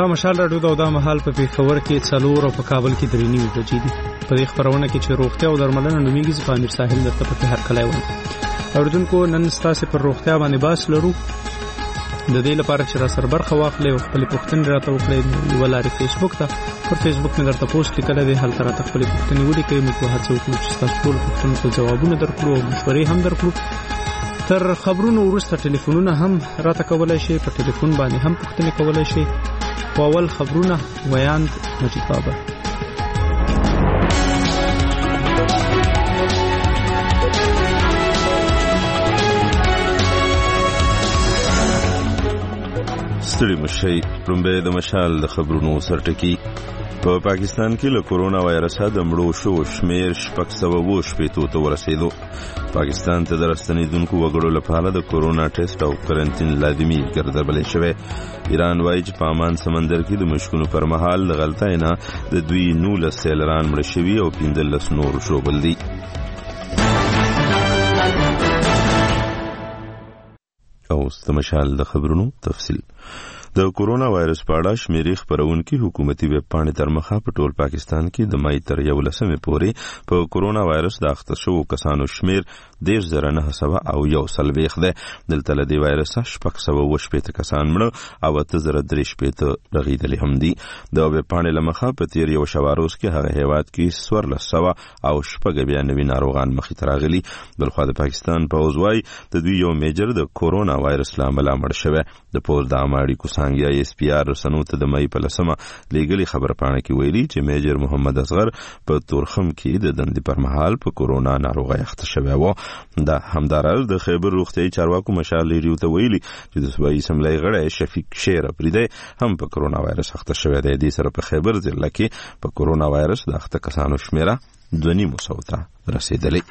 دا مشال راډیو دا د مهال په پیښور کې 4 او په کابل کې 3 بجې دي. په دې خبرونه کې چې روغتیا او درملنه نومیږي په امیر ساحل درته په هر کله وایي. اوردونکو نن ستاسو پر روغتیا باندې باس لرو. د دې لپاره چې را سره برخه واخلې او خپل پوښتنې راته وکړئ ولاري فیسبوک ته پر فیسبوک مې درته پوسټ لیکل دي هل تر ته خپل پوښتنې ولیکئ موږ هڅه وکړو چې تاسو ټول پوښتنو ته ځوابونه درکړو او مشورې هم درکړو. تر خبرونو وروسته ټلیفونونه هم راته کولای شي په ټلیفون باندې هم پوښتنې کولای شي. اول خبرونه ویاند مجید بابا. ستړي مشي لومبه د مشال د خبرونو سرټکی. په پاکستان کې له کورونا وایرسه د مړو شو شمیر 620 ته ورسېدو. پاکستان ته د راستنیدونکو وګړو لپاره د کورونا ټیسټ او کرنټین لازمي ګرځولې شوی. ایران وایي چې په امان سمندر کې د مشکونو پر مهال د غلطۍ نه د دوی 19 سیلران مړه شوي او 15 نور ژوبل دي. او ستمشال د خبرونو تفصیل. د کورونا وایرس په اړه شمیرې خبرونکي حکومتي ویب پاڼې تر مخه په ټول پاکستان کې د مای تر 11 پورې په کورونا وایرس د اخته شو کسانو شمیر 10,901 ده. دلته له دې وایرس 620 کسان مړه او 8,300 رغیدلې هم دي. د ویب پاڼې لمخه په تیر یو شواروز کې هغه هیواد کې 1400 او 92 ناروغان مخې ته راغلي. بلخو د پاکستان پوځ وايي د دوی یو میجر د کورونا وایرس لامل مړ شوی. د پوځ د اماړي څنګه ایس پی آر رسنو ته د مې په لسمه لیګلي خبر پاڼه کې ویلي چې میجر محمد اصغر په تورخم کې د دندې پر مهال په کورونا ناروغي اخته شوی و. دا همدارل د خیبر روغتیايي چارواکو مشال لري ته ویلي چې د صوبایي اسمبلی غړی شفیق شیر افریدی هم په کورونا وایرس اخته شوی دی. د سره په خیبر ضلع کې په کورونا وایرس د اخته کسانو شمیره 2.5 ته رسیدلې.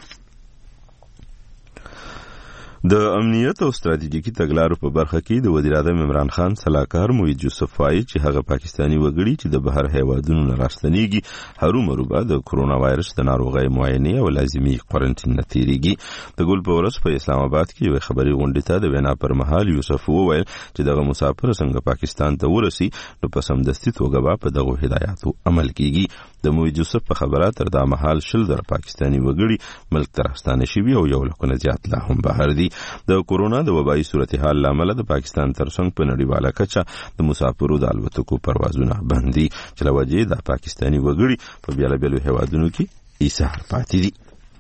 د امنیت او ستراتیژیکي تګلارو په برخه کې د وزیر اعظم عمران خان صلاحکار موحد یوسف وايي چې هغه پاکستانی وګړي چې د بهر هیوادونو نه راستنیږي هرومرو به د کورونا وایرس د ناروغۍ معاینه او لازمي کوارنټین نه تیریږي. د ګل په ورځ په اسلام آباد کې یو خبري غونډه ته د وینا پر مهال یوسف وویل چې دغه مسافر څنګه پاکستان ته ورسي نو په سمدستي توګه په دغه هدایاتو عمل کیږي. د موحد یوسف په خبره تر دا مهال 10 پاکستانی وګړي ملک ته راستانه شوي او 1 لک نه زیات لا هم بهر دي. د کورونا د وبایي صورتحال لامل د پاکستان ترڅنګ په نړیواله کچه د مسافرو د الوتکو پروازونه بند دي چې له وجې د پاکستانی وګړي په بیلابیلو هیوادونو کې ایسار پاتې دي.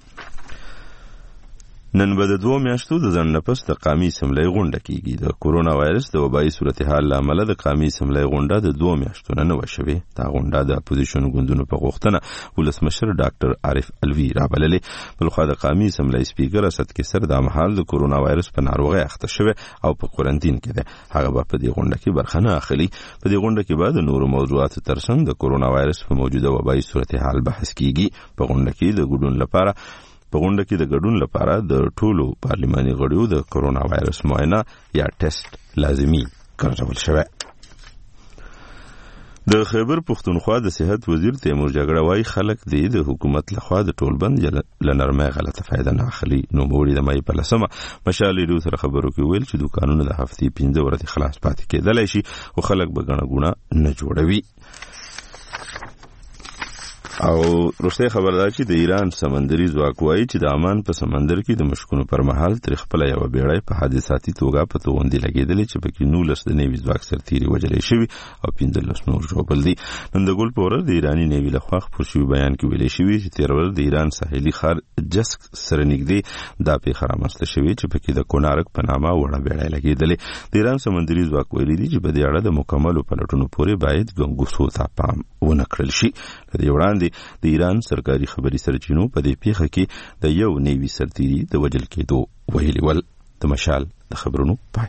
نن به د 2 میاشتو د ځن نفس د قومي اسمبلی غونډه کیږي. د کورونا وایرس د وبایي صورتحال لامل د قومي اسمبلی غونډه د 2 میاشتو نه وشوي. دا غونډه د اپوزیشن ګوندونو په غوښتنه ولسمشر ډاکټر عارف الوی رابللې. بلخو د قومي اسمبلی سپیکر اسد کسر د مهال د کورونا وایرس په ناروغي اخته شوی او په کوارنټین کې ده. هغه په دې غونډه کې برخه نه اخلي. په دې غونډه کې بعد نور موضوعات ترڅنګ د کورونا وایرس په موجوده وبایي صورتحال بحث کیږي. په غونډه کې د ګډون لپاره د ټولو پارلماني غړیو د کورونا وایرس معاینه یا ټیسټ لازمي ګرځول شوی. د خیبر پښتونخوا د صحت وزیر تیمور جګړه وايي خلک د حکومت لخوا د ټولبند لنرمه غلطه فائدہ نه اخلي. نو موړي د مې په لسمه مشالې دوی سره خبرو کې ویل چې دکانونه د هفتې 15 ورځې خلاص پاتې کېدلای شي او خلک به غنه ګونه نه جوړوي. او روسي خبردار چې د ایران سمندري ځواک وايي چې د امان په سمندر کې د مشکونو پر مهال تر خپل یو بیړۍ په حادثاتي توګه په توغندي لګیدلې چې پکې 19 د نیوي ځواک سرتيري وجلې شوی او 15 نور ژوبل دي. نن د ګل پور د ایرانی نیوي لخوا خبر شوی بیان کې ویل شوی چې تیر ورځ د ایران ساحلي ښار جسک سره نږدې دا پیښه رامنځته شوې چې پکې د کونارک په نامه وړه بیړۍ لګیدلې. د ایران سمندري ځواک ویلي دي چې په دې اړه د مکملو پلټونو پورې باید ګنګوسو ته پام ونه کړل شي. د وړاندې د ایران سرکاري خبري سرچینو په دې پیښه کې د یو نیوي سرتيري د وجل کېدو ویلي ول. د مشال د خبرونو پای.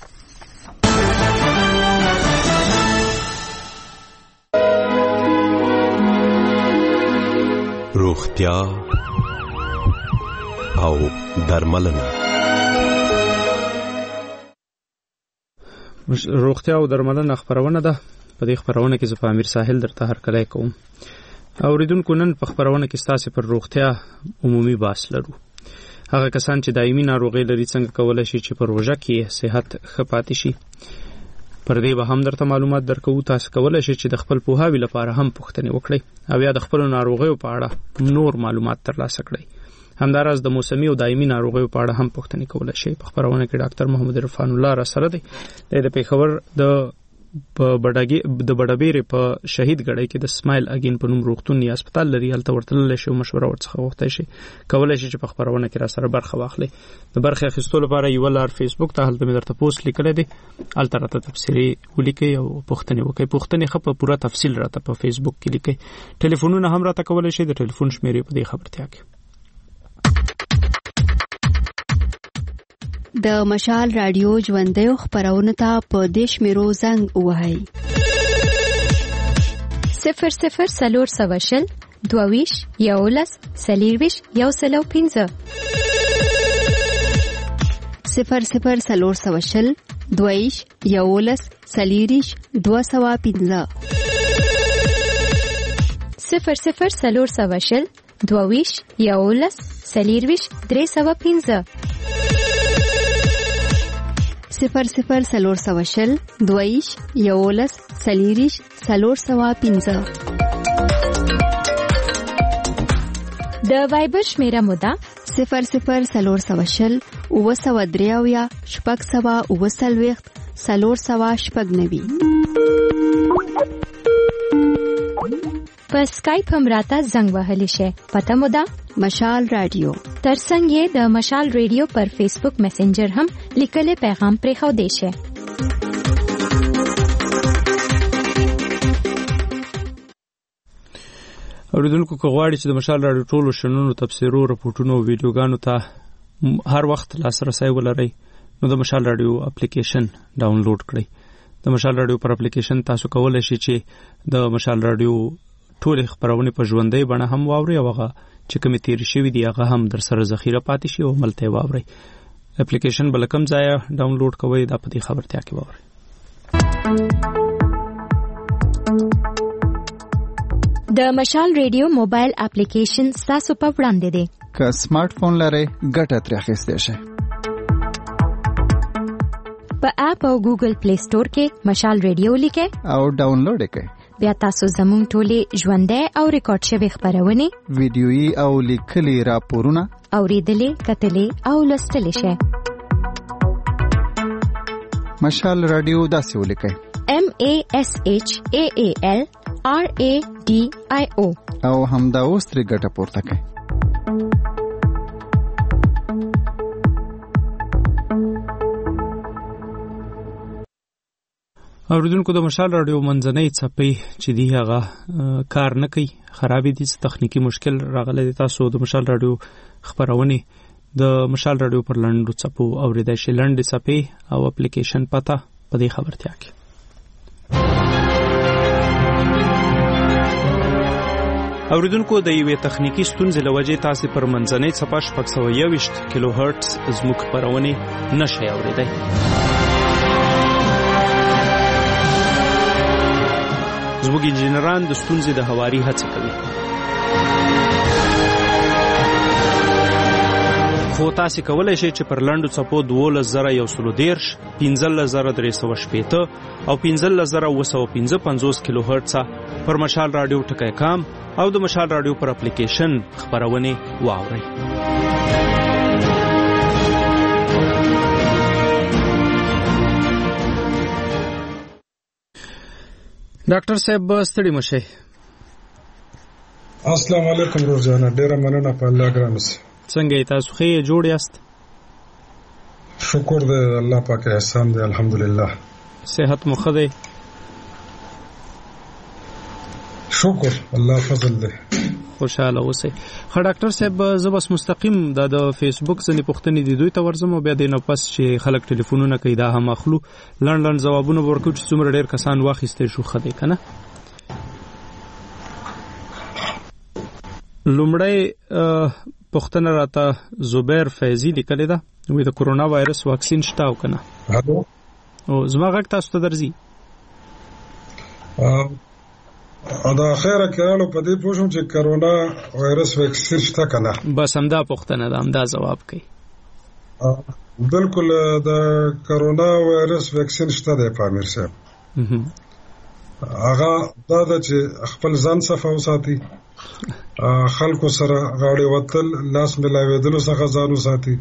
روغتیا او درملنه. روغتیا او درملنه خبرونه ده. په دې خبرونه کې زه امیر ساحل درته هر کله کوم. اوریدونکو نن په خبرونه کې ستاسو پر روغتیا عمومي باس لرو. هغه کسان چې دایمي ناروغي لري څنګه کولای شي چې په روژه کې صحت ښه پاتې شي. پر دې به هم درته معلومات درکو. تاسو کولای شئ چې د خپل پوهاوي لپاره هم پوښتنې وکړئ او یا د خپل ناروغیو په اړه نور معلومات ترلاسه کړئ. همداراز د موسمي او دایمي ناروغیو په اړه هم پوښتنې کولای شئ. په خبرونه کې ډاکټر محمد عرفان الله را سره دی. د پیښور د بډابېرې په شهید ګړی کې د سمایل اگین په نوم روغتون یا هسپتال لري. هلته ورتللی شئ او مشوره ورڅخه غوښتی شئ. کولی شئ چې په خبرونه کې را سره برخه واخلئ. د برخې اخیستو لپاره یوه لار فیسبوک ته، هلته مې درته پوسټ لیکلی دی، هلته راته تبصرې ولیکئ او پوښتنې وکړئ. پوښتنې ښه په پوره تفصیل راته په فیسبوک کې لیکئ. ټلیفونونه هم راته کولی شئ. د ټلیفون شمیرې په دې خبرتیا کې د مشال رادیو ژوندیو خبرونه ته په دیش میرو زنګ وهاي 00 سلور سواشل دوویش یولس سلیرویش یوسلو 15 00 سلور سواشل دوویش یولس سلیریش 215 00 سلور سواشل دوویش یولس سلیرویش 315 00 سلور سواشل دویش یولس سلیریش 315 د وایبر شمیره مودا 00 سلور سواشل وسودریاویا شپږ سوا وسلويخت سلور سوا شپږ نوي. په سکایپ هم راته زنګ وهلی شي. پته مودا مشال رادیو. ترڅنګ یې د مشال ریډیو پر فیسبوک میسنجر هم لیکلي پیغام پرې خو دی شي. اوریدونکو که غواړي چې د مشال رادیو ټولو شنونو، تبصرو، رپورټونو او ویډیوګانو ته هر وخت لاسرسی ولرئ، نو د مشال رادیو اپلیکیشن ډاونلوډ کړئ. د مشال رادیو پر اپلیکیشن تاسو کولای شئ چې د مشال رادیو ټولې خبرونه په ژوندۍ بڼه هم واورئ او هغه چې کومې تیرې شوي دي هغه هم در سره ذخیره پاتې شي او هملته یې واورئ. اپلیکیشن به له کوم ځایه ډاونلوډ کوئ دا په دې خبرتیا کې واورئ. د مشال ریډیو موبایل اپلیکیشن ستاسو په وړاندې دی. که سمارټ فون لرئ ګټه ترې اخیستی شئ. په اپ او ګوګل پلی سٹور کې مشال ریډیو لیکئ او ډاونلوډ یې کړئ. بیا تاسو زموږ ټولې ژوندۍ او ریکارډ شوي خبرونه، ویډیويي او لیکلي راپورونه اوریدلې، کتلې او لوستلې شئ. مشال رادیو داسې ولیکئ: MASHAALRADIO او همدا اوس ترې ګټه پورته کړئ. اوریدونکو د مشال رادیو منځنۍ څپې چې دی هغه کار نه کوي، خرابې دي، تخنیکی مشکل راغلی دی. تاسو د مشال رادیو خبرونه د مشال رادیو پر لنډو څپو اوریدای شئ. لنډې څپې او اپلیکیشن پته په دې خبرتیا کې. اوریدونکو د یوې تخنیکی ستونزې له وجې تاسو پر منځنۍ څپه 621 کیلو هرتز زموږ خبرونه نشئ اوریدای. زموږ انجینران د ستونزې د هواري هڅه کوي، خو تاسو کولای شئ چې پر لنډو څپو 12113 15315 او 15955 کیلو هرتز پر مشال رادیو ټکی کام او د مشال رادیو پر اپلیکیشن خبرونه واورئ. ډاکټر صاحب ستړي مشه. السلام علیکم روزانه، ډیره مننه په الله ګران سي. څنګه تاسو خې جوړ یاست؟ شکر دې الله پاک احسان دې الحمدلله. صحت مو ښه دی؟ شکر الله فضل دې. خوشاله اوسئ. خو ډاکټر صاحب زه بس مستقیم د فیسبوک ځنې پوښتنې دي دوی ته ورځم او بیا د نه پس چې خلک ټلیفونونه کوي دا هم اخلو، لنډ ځوابونه ورکړو چې څومره ډېر کسان واخیستې شو ښه دی که نه. لومړی پوښتنه راته زبیر فیضي لیکلې ده، وایي د کرونا وایرس واکسین شته او که نه؟ او زما غږ تاسو ته درځي؟ دا خیره کړهلو په دې پوښوم چې کرونا وایرس واکسین شته که نه. بس همدا پوښتنه ده، همدا ځواب کوي. بالکل د کرونا وایرس واکسین شته دی په امیر صاحب. هغه دا چې خپل ځان صفه وساتي، خلکو سره غاړې وتل، لاس ملاوېدلو څخه ځان وساتي،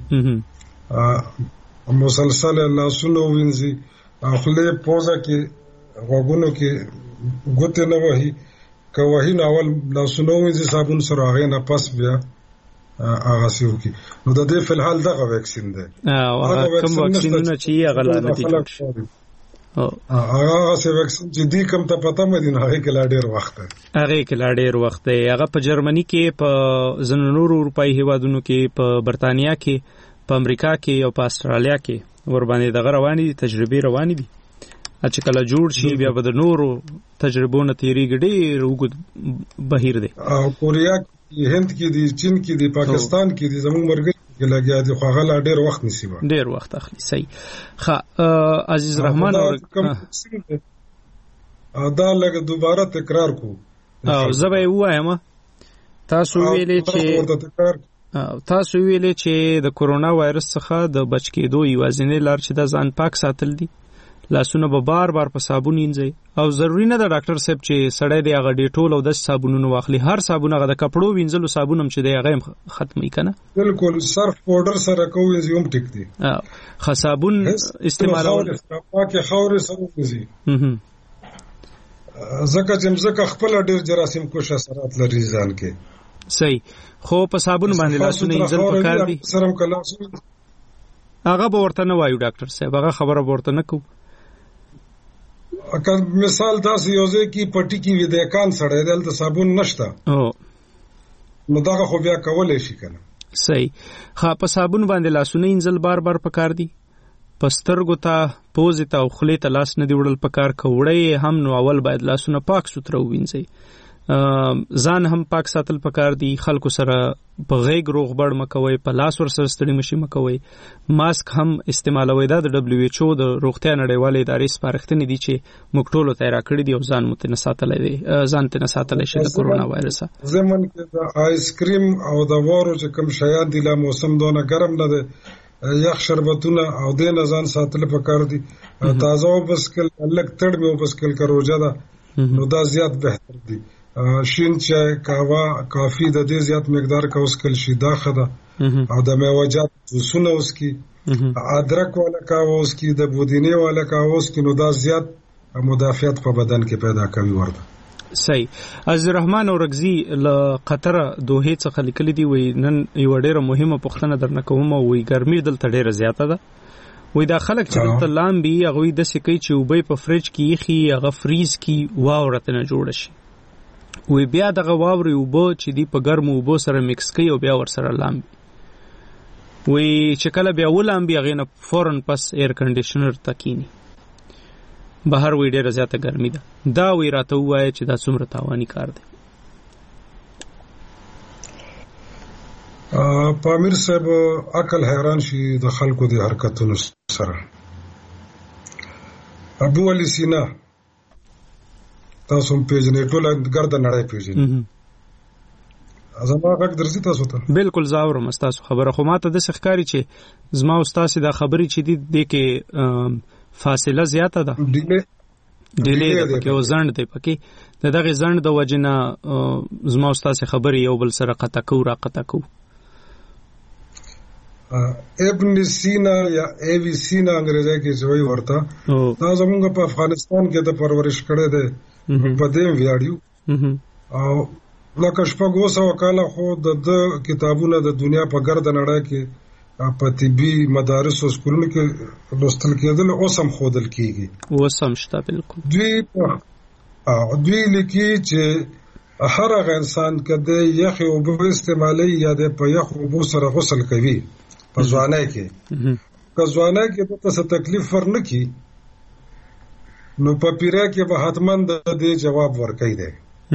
مسلسل لاسونه ووینځي، خولې پوزه کې غوږونو کې ګوتې نه وهي، که وهي نو اول لاسونه ووینځي صابون سره، هغې نه پس بیا هغه سی وکړي. نو د دې فی الحال دغه ویکسین دی. کوم واکسینونه چې هغه لا نه دي جوړ شي، هغه سی ویکسین چې دی کوم ته پته مې دی، هغې کې لا ډېر وخت دی. هغه په جرمني کې، په ځینو نورو اروپایي هیوادونو کې، په برطانیه کې، په امریکا کې او په استرالیا کې ور باندې دغه روانې دي، تجربې روانې دي. چې کله جوړ شي بیا به د نورو تجربو نه تېرېږي، ډېر اوږد بهیر دی. کوریا کې، هند کې دي، چین کې دي، پاکستان کې دي، زموږ مرګ کې لګیا دي، خو هغه لا ډېر وخت نیسي، ډېر وخت اخلي. صحیح. عزیز رحمان دا لږ دوباره تکرار کو. زه به یې ووایم، تاسو ویلې چې د کورونا وایرس څخه د بچ کېدو یوازینۍ لار چې د ځان پاک ساتل دي، لاسونه به بار بار په صابون وینځئ، او ضروري نه ده ډاکټر صاحب چې سړی دی هغه ډیټول او د صابونونو واخلي. هر صابون هغه د کپړو وینځلو صابون هم چې دی هغه ختمي کنه. بالکل صرف پاوډر سره کوو هم ټیک دی. خو صابون استعمالول پاکه خاورې سره وځي، ځکه چې مزکه خپل ډیر جراثیم کوش اثرات لري ځان کې. صحیح. خو په صابون باندې لاسونه وینځل پکار دي. سرم کله هغه به ورته نه وایو ډاکټر صاحب، هغه خبره ورته نه کوو. اگر مثال داسې یو ځای کې پټي کې ودیکان سړی دی، هلته صابون نشته، نو دغه خو بیا کولی شي کنه. صحیح. په صابون باندې لاسونه وینځل بار بار پکار دي. په سترګو ته، پوزې ته او خولې ته لاس نه دی وړل پکار. که وړی هم نو اول باید لاسونه پاک سوتره ووینځئ. ځان هم پاک ساتل پکار دي. خلکو سره په غیږ روغبړ مکوئ، په لاس ورسره ستړي مشي مکوئ. ماسک هم استعمالوئ. دا د WHO د روغتیا نړیوالې ادارې سپارښتنې دي چې موږ ټولو ته یې راکړي دي، او ځان مو ترې نه ساتلی شي د کورونا وایرسه. زمون کې د آیس کریم او د وارو چې کوم شیان دي، لا موسم دونه ګرم نه دی، یخ شربتونه او دې نه ځان ساتل پکار دي. تازه وبسکل، لږ تړ مې وبسکل که روژه ده نو دا زیات بهتر دي. شین چای، قهوه، کافی د دې زیات مقدار کا وسکل شي، دا ښه ده. او د میوه‌جات جوسونه وسکي، ادرک والا قهوه وسکي، د بودینې والا قهوه وسکي، نو دا زیات مدافعت په بدن کې پیدا کوي ورته. صحیح. عزیز رحمان اورګزي له قطر دوحې څخه لیکلي دي، وایي نن یوه ډېره مهمه پوښتنه درنه کوم، وایي ګرمي دلته ډېره زیاته ده. وایي دا خلک چې دلته لامبي هغوی داسې کوي چې اوبه په فریج کې ایښي، هغه فریز کې واوره ترنه جوړه شي. وی بیا دغه واورې اوبه چې دی په ګرمو اوبو سره مکس کوي او بیا ورسره لامبي. وی چې کله بیا ولامبي هغې نه فورن پس ایر کنډیشنر ته کینی. بهر وی ډېره زیاته ګرمي ده. دا وی راته ووایه چې دا څومره تاواني کار دی. پامیر صاحب عقل حیران شي د خلکو د حرکتونو سره. ابو علی سینا تاسو هم پیژنئ، ټوله ګرده نړۍ پیژني. زما غږ درځي تاسو ته؟ بالکل زه اورم ستاسو خبره، خو ما ته داسې ښکاري چې زما او ستاسې دا خبرې چې دي دې کې فاصله زیاته ده، ډیلی ده پکې، او ځنډ دی پکې. د دغې ځنډ د وجې نه زما او ستاسې خبرې یو بل سره قطع کوو را قطع کوو. ابن سینا یا ایوی سینا انګریزی کې چې وایي ورته، دا زمونږ په افغانستان کې د پرورش کړی دی، په دې ویاړیو. او لکه 600 کاله خو د کتابونه د دنیا په ګرده نړۍ کې په طبي مدارس او سکولونو کې لوستل کېدل، اوس هم ښودل کېږي، اوس هم شته. بالکل دوی لیکي چې هر هغه انسان که د یخې اوبه استعمالوي یا د په یخ اوبو سره غسل کوي په ځوانۍ کې، که ځوانۍ کې دته څه تکلیف ورنه کړي نو په پیره کې به حتما د دې جواب ورکوي دی.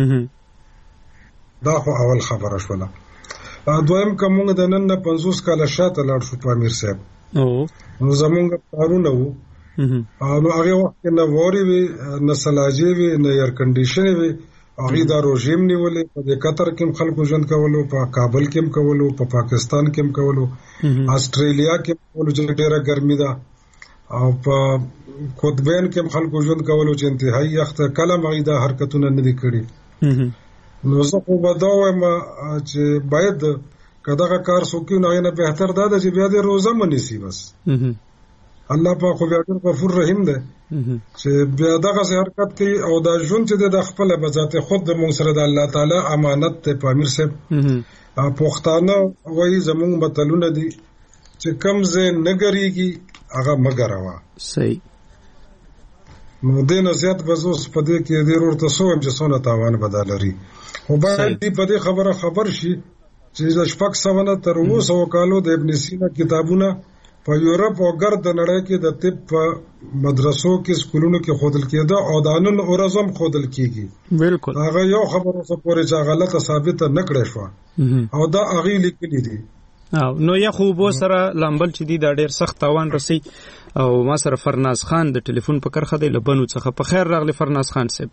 دا خو اول خبره شوله. دویم که موږ د نن نه 50 کاله شاته لاړ شو پامیر صاحب، نو زمونږ کارونه وو، نو هغې وخت کې نه وارې وې، نه سلاجې وې، نه ایر کنډیشنې وې. هغې دا روژې هم نیولې، په دې قطر کې هم خلکو ژوند کولو، په کابل کې هم کولو، په پاکستان کې هم کولو، آسټرالیا کې هم کولو چې ډېره ګرمي ده، او په قطبین کې خلکو ژوند کولو چې انتهایی یخت کله مغیدا حرکتونه نه دي کړي. نو زه خو به دا وایم چې باید کداغه کار سوکي نه نه بهتر دا چې بیا دې روزه منیسي بس. الله پاک خو بیا ډېر غفور رحیم دی چې بیا دغه حرکت کوي او دا ژوند چې د خپل بذات خود د مونږ سره د الله تعالی امانت ته پامیر صاحب پښتانه وایي زمونږ متلونه دي چې کم زه نګریږي هغه مګروا. صحیح. نو د نصیحت بزوس په دې کې ډېر ورته سوم چې څونه تاوان بدلري خو باید دې په دې خبر شي چې د شپږ سوه تر 200 کالو د ابن سینا کتابونه په یورپ او ګرد د نړۍ کې د طب په مدرسو کې سکولونو کې خودل کېده او د نن اورزم خودل کیږي. بالکل هغه یو خبره څه پورې چې غلطه ثابت نه کړې شو او دا هغه لیکلي دي. نو یا خو بو سره لامبل چې دی دا ډېر سخت تاوان رسي او ما سره فرناز خان د ټلیفون په کرخه دی لبنو څخه. په خیر راغلی فرناز خان صاحب.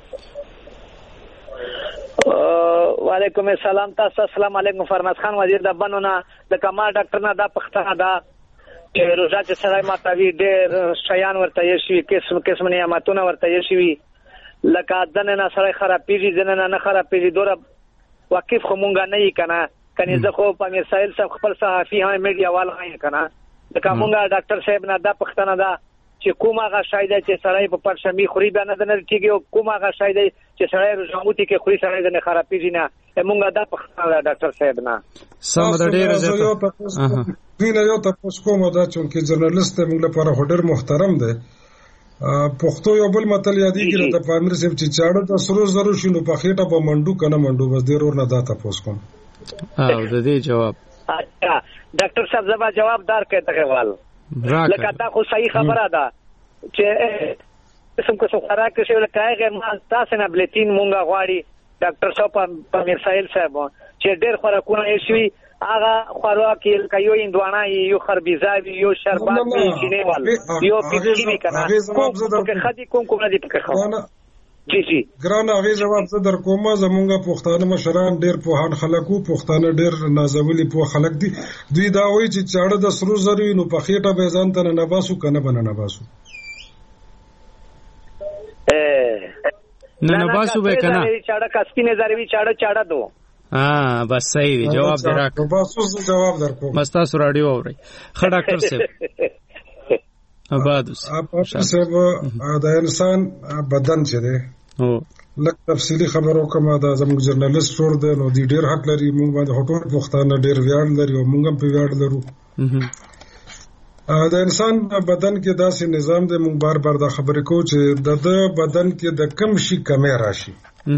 وعلیکم السلام. تاسو السلام علیکم. فرناز خان وزیر د بنونه د کمال ډاکټر نه دا پښتنه دا چې روزه چې سړی ماتوي ډېر شیان ورته یې شي قسم نعمتونه ورته یې شي لکه دننه سړی خرابېږي دننه نه خرابېږي دوره واقف خو مونږ نه یې کنه کني زه خو په امیر سایل صاحب خپل صحافي هم میډیا وال هم کنه لکه مونږ ډاکټر صاحب نه دا پښتنه دا چې کوم هغه شاید چې سړی په پرشمي خوري بیا نه کېږي او کوم هغه شاید چې سړی روزموتي کې خوري سړی نه خرابېږي نه مونږ دا پښتنه ډاکټر صاحب نه سم د ډېر زیاته وینه یو تاسو کوم دا چې جرنالست موږ لپاره هډر محترم دی. پښتو یو بل متل یادېږي د پامیر صاحب چې چاړه د سرو زرو شنو په خېټه په منډو کنه منډو بس ډېر ور نه دا تاسو کوم. او د دې جواب اچھا ډاکټر صاحب زما جوابدار کې تغوال لکه دا خو صحیح خبره ده چې څنګه څو خوراک شي لکه ما تاسو نه بلټین مونږه غواړي ډاکټر صاحب په میر سایل صاحب چې ډېر خوراکونه یې شي هغه خوراک یې یو اندوانه یو خربيزه یو شربات یو چینه وال یو پیپسی وی کنه کوم خدي کوم نه دي پکې خو جی ګران هغه جواب زه در کوم. زمونږه پښتانه مشران ډېر پوهان خلکو پښتانه ډېر نازولي په خلک دي دوی دا وایي چې چاړه د سرو زرو نو په خېټه به ځان ته نه باسو کنه بنه نه باسو نه باسو به کنه چاړه کسبینه زروي چاړه دو بس صحیح دی جواب دراک بس جواب درکو بس تاسو رادیو اورئ. ښه ډاکټر صاحب آباد اوسئ. صاحب د انسان بدن چې دی لکه تفصیلی خبرو کوم دا زموږ جرنالست ور دی نو دی ډېر حق لري مونږ باندې هټول پښتانه ډېر ویاړ لري او مونږ هم په ویاړ لرو. د انسان بدن کې داسې نظام دی مونږ بار بار دا خبرې کوو چې د بدن کې د کم شي کمی راشي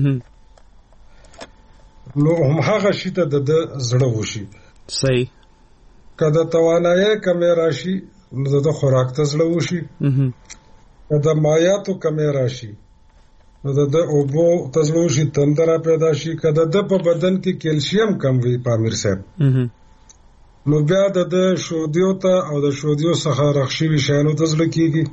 نو هم هغه شي ته د زړه وشي. صحیح. کله توانایي کمی راشي نو د خوراک ته زړه وشي کله مایاتو کمی راشي نو د اوبو ته زړه وشي تندره پیدا شي کله د په بدن کې کیلشیم کم وي پامیر صاحب نو بیا د شودیو ته او د شودیو څخه رخصي وشانو ته زړه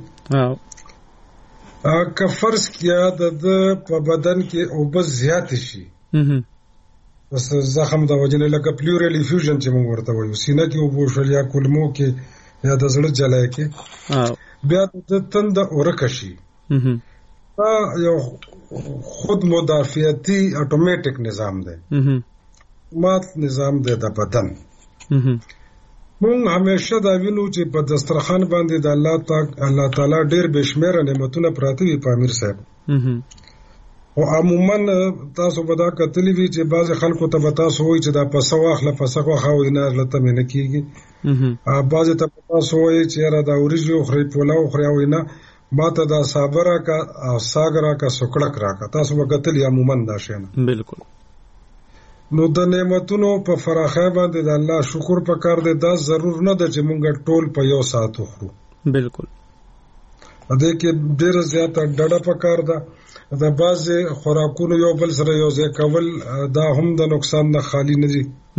کیږي که فرض کیا د په بدن کې اوبه زیات شي بس زخم د وجنه لکه پلیورل افیوژن چې موږ ورته وایو سینه کې اوبو شل یا کولمو کې یا د زړه جلای کې بیا د تند اورکه شي دا یو خود مدافعتي اتوماتیک نظام دی مات نظام دی د بدن. مونږ همیشه دا وینو چې په دسترخوان باندې د الله تعالی ډېر بشمیره نعمتونه پراته وي پامیر صاحب او عموما تاسو به دا کتلی وی چې بعض خلکو ته تاسو وایي چې دا پسه واخله پسه واخو نه لته مې نه کیږي بعض ته تاسو وایي چې را دا اوریجو خوري پولاو خوري او نه ماته دا صابره کا او ساګرا کا سوکړک راکا تاسو به کتلی عموما دا شنه بالکل. نو د نعمتونو په فراخه باندې د الله شکر پکار دی دا ضرور نه ده چې مونږ ټول په یو ساعت وخورو. بالکل. دې کې ډېر زیاته ډډه پکار ده د باز خوراکونو یو بل سره یو ځای کول دا هم د نقصان نه خالی نه دي.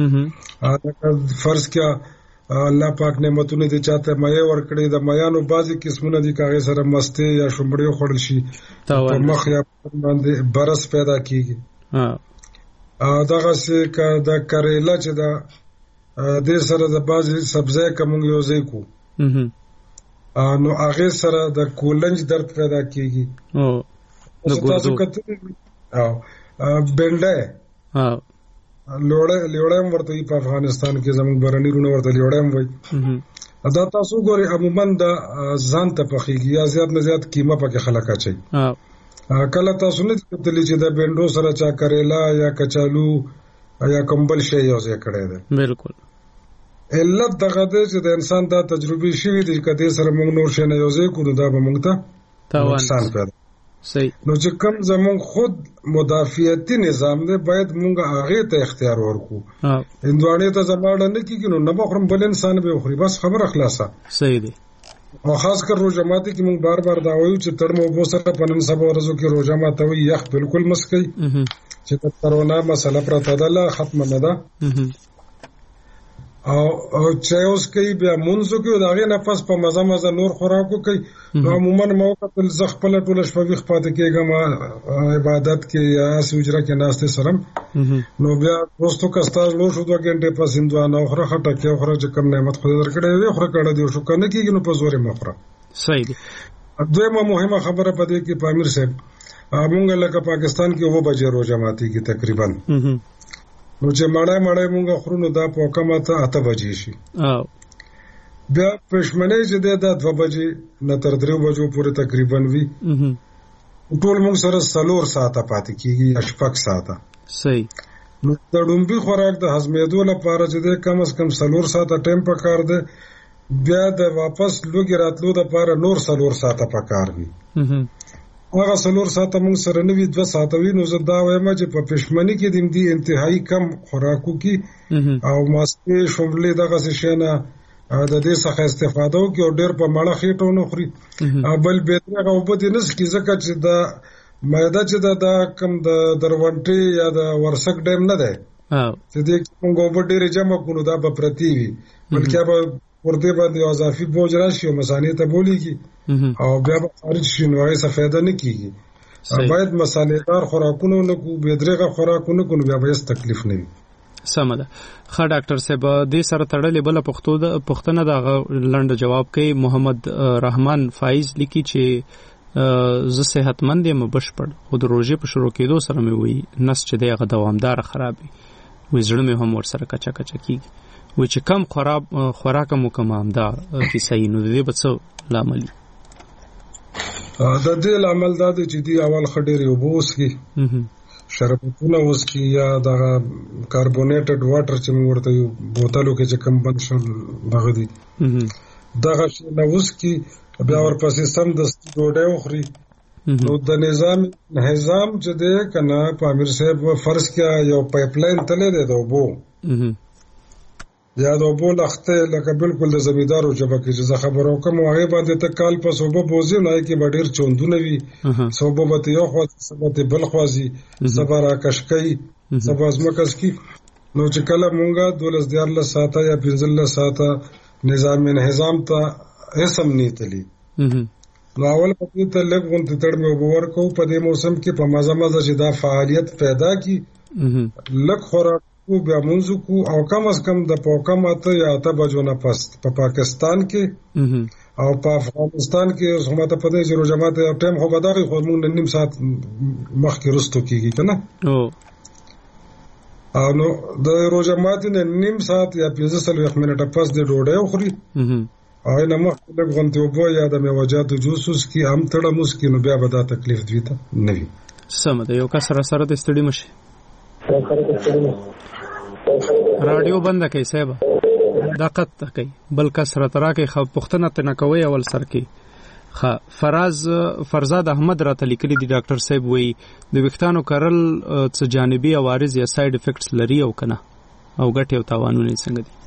فرض کیا الله پاک نعمتونه دي چاته مې ورکړي د میانو بازي قسمونه دي کاغه سره مسته یا شومبړیو خړل شي په مخ یا باندې برس پیدا کیږي دغه څه د کریلا چې د سره د بازي سبزی کوم یو ځای کو نو هغه سره د کولنج درد پیدا کیږي او د ګردو او بنډه لوړم ورته په افغانستان کې زموږ برني رونه ورته لوړم وای دا تاسو ګوري عموما د ځان ته پخېږي یا زیات نه زیات قیمه پکې خلک اچي کله تاسو نه کتلی چې د بنډو سره چا کریلا یا کچالو یا کمبل شي یو ځای کړی دی بالکل علت دغه دی چې د انسان دا تجربه شوی دی کده سره موږ نور شي نه یو ځای کوو دا به موږ ته نقصان پیدا صحیح نو چې کوم زموږ خود مدافعتي نظام دی باید موږ هغه ته اختیار ورکو هندوانه ته زماړه نه کیږي نو نه بخورم بل انسان به خوري بس خبره خلاصه صحیح دی او خاص کر روزه ماتي کې موږ بار بار دا وایو چې تر مو بو سره پنن سبا ورځو کې روزه ماتوي یخ بالکل مسکی چې د کرونا مسله پرته ده ختم نه ده او چې اوس کوي بیا مونږو کې داغه نفس په مزه نور خوراکو کوي نو عموما موقع تل زخپل ټول شپه وخ پاتې کېږم عبادت کې یا سوجره کې ناشته سرم نو بیا دوستو کستاز لو شو 2 غنټه پس هندوانه خوره خټه کې خوره چې کم نعمت خو درکړې وي خوره کړه دی شو کنه کېږي نو په زورې مخره صحیح دی دویمه مهمه خبره پدې کې پامیر صاحب مونږ لکه پاکستان کې 9 بجې روزه ماتي کې تقریبا نو چې مړای مونږ خورونو دا په کومه ته 8 بجې شي بیا پښمنه چې د 2 بجې نه تر 3 بجو پورې تقریبا وي ټول مونږ سره 3 ساعته پاتې کیږي یا 6 ساعته صحیح نو د ډومبي خوراک د هضمېدو لپاره چې د کم از کم 3 ساعته ټایم پکار دی بیا د واپس لوګي راتلو لپاره نور 3 ساعته پکار وي هغه 3 ساعته موږ سره نوې 2 ساعته وي نو زه دا وایم چې په پښمنۍ کې د دې انتهایی کم خوراکو کې او ماسته شوملې دغه څه نه د دې څخه استفاده وکړي او ډېر په مړه خېټو نه خوري بل به دغه وبد نه سکي ځکه چې دا مېدا چې دا کم د دروانټي یا د ورسک ډیم نه ده چې دې موږ وبد ډېر جمع کړو دا به پرتی وي بلکې به ورته باندې اضافي بوج راشي او مسانې ته بولیږي او بیا به خارج شي نو هیڅ فائدہ نه کیږي باید مصالحدار خوراکونه نه کو بهدرغه خوراکونه کو بیا به هیڅ تکلیف نه وي سمه ده ښه ډاکټر صاحب دې سره تړلې بل پښتنه دا لنډ جواب کوي محمد رحمان فایز لیکي چې زه صحتمند یم بشپړ خو د روزې په شروع کېدو سره مې وی نس چې دغه دوامدار خرابي وې زړه مې هم ور سره کچا کیږي و چې کم خوراک مو کوم دا کی صحیح نو دې بڅ لامل د دې لامل دا چې دی اول خډېر یو بوس کی شربتونه اوس کی یا دا کاربونیټډ واټر چې موږ ورته بوتلو کې چې کم بند شول دغه دی دغه نو اوس کی بیا ورپسې سم د ډوډۍ وخوري نو د نظام چې دی کنه پامیر صاحب فرض کیا یو پایپ لاین تللی دی دوبو یا د بول اخته لکه بالکل د زمیدارو جبه کې چې خبرو کوم هغه باندې ته کال په صوبه بوزي نه کې ډېر چوندونه وي صوبه به یو خو سبته بل خوازي صبر کشکای سبا ازمکس کی نو چې کله مونږه 12 ساعته یا 15 ساعته نظام ته اسم نیتلی نو اول په ته لګ غونډه تړ مې وبور کو په دې موسم کې په مزه چې دا فعالیت پیدا کی لګ خوراک او بیا منځو کو او کم از کم د پوکماته یا ته بجو نه پس په پاکستان کې او په افغانستان کې زموږ په دې جوړ جماعت ټیم خو بداري خو موږ نیم ساعت مخکې رستو کیږي کنه او نو د روزه ماته نیم ساعت یا 15 منټه پس د ډوډۍ خوري او نه مخکې د غونډې وبو یا د میوجات جوسوس کی هم تړه مسکې نو بیا به دا تکلیف دی ته نه وي سم ده یو کس سره د ستړي مشي رادیو بند کړئ صاحب دقت کوي بل کسرت راکې خو پښتنه ته نه کوي اول سر کې فرزاد احمد راته لیکلي دي ډاکټر صاحب وی د وختانو کرل څه جانبي عوارض یا ساید افیکټس لري او کنه او ګټه او تاوانونه څنګه دي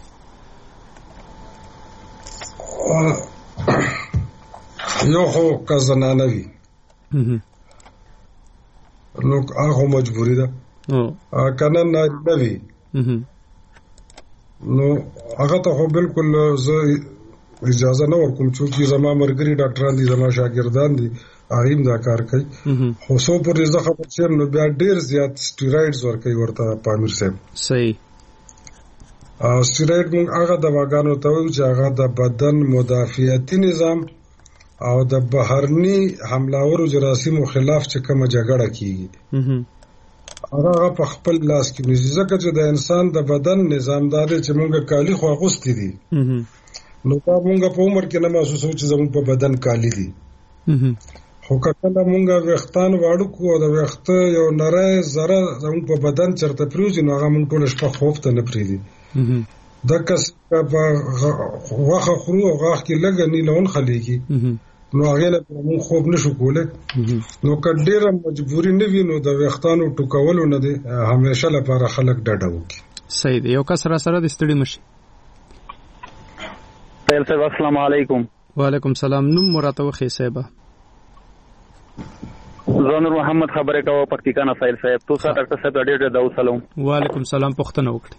یو خو کزنانه وی نو هغه مجبوری ده کنه نه وی نو هغه ته خو بالکل زه اجازه نه ورکوم چې زما مرګري ډاکټران دي زما شاګردان دي هغه دا کار کوي خو سو پر زه خبر شم نو بیا ډیر زیات سټیراایډز ورکوي ورته پامیر صاحب صحیح سټیراایډ موږ هغه دواګانو ته وایو چې هغه د بدن مدافعتي نظام او د بهرني حملاورو جراثیمو خلاف چې کومه جګړه کیږي هغه په خپل لاس کې نیسي، ځکه چې د انسان د بدن نظام دادې چې موږ کالی خو اغوستي دي نو دا موږ په عمر کې نه محسوسو چې زموږ په بدن کالی دي، خو کله موږ وختان واړو کو او د وخت یو نری زره زموږ په بدن چرته پروزي نو هغه موږ ټول شپه خوب ته نه پریدي. د کس په واخه خرو او غاخ کې لګ نه لون خلېږي نو هغه له موږ خوب نشو کوله، نو کډیره مجبوری نه وینو د وختانو ټوکولو نه دي همیشه لپاره خلک ډډه وکړي. صحیح دی. یو کس را سره د ستړي مشي. السلام علیکم. وعلیکم السلام. نوم مراته وخی صاحب. زنور محمد خبره کوم پکتیکا نه فایل صاحب. تو سره ډاکټر صاحب ډېر د سلام. وعلیکم السلام. پښتنه وکړه.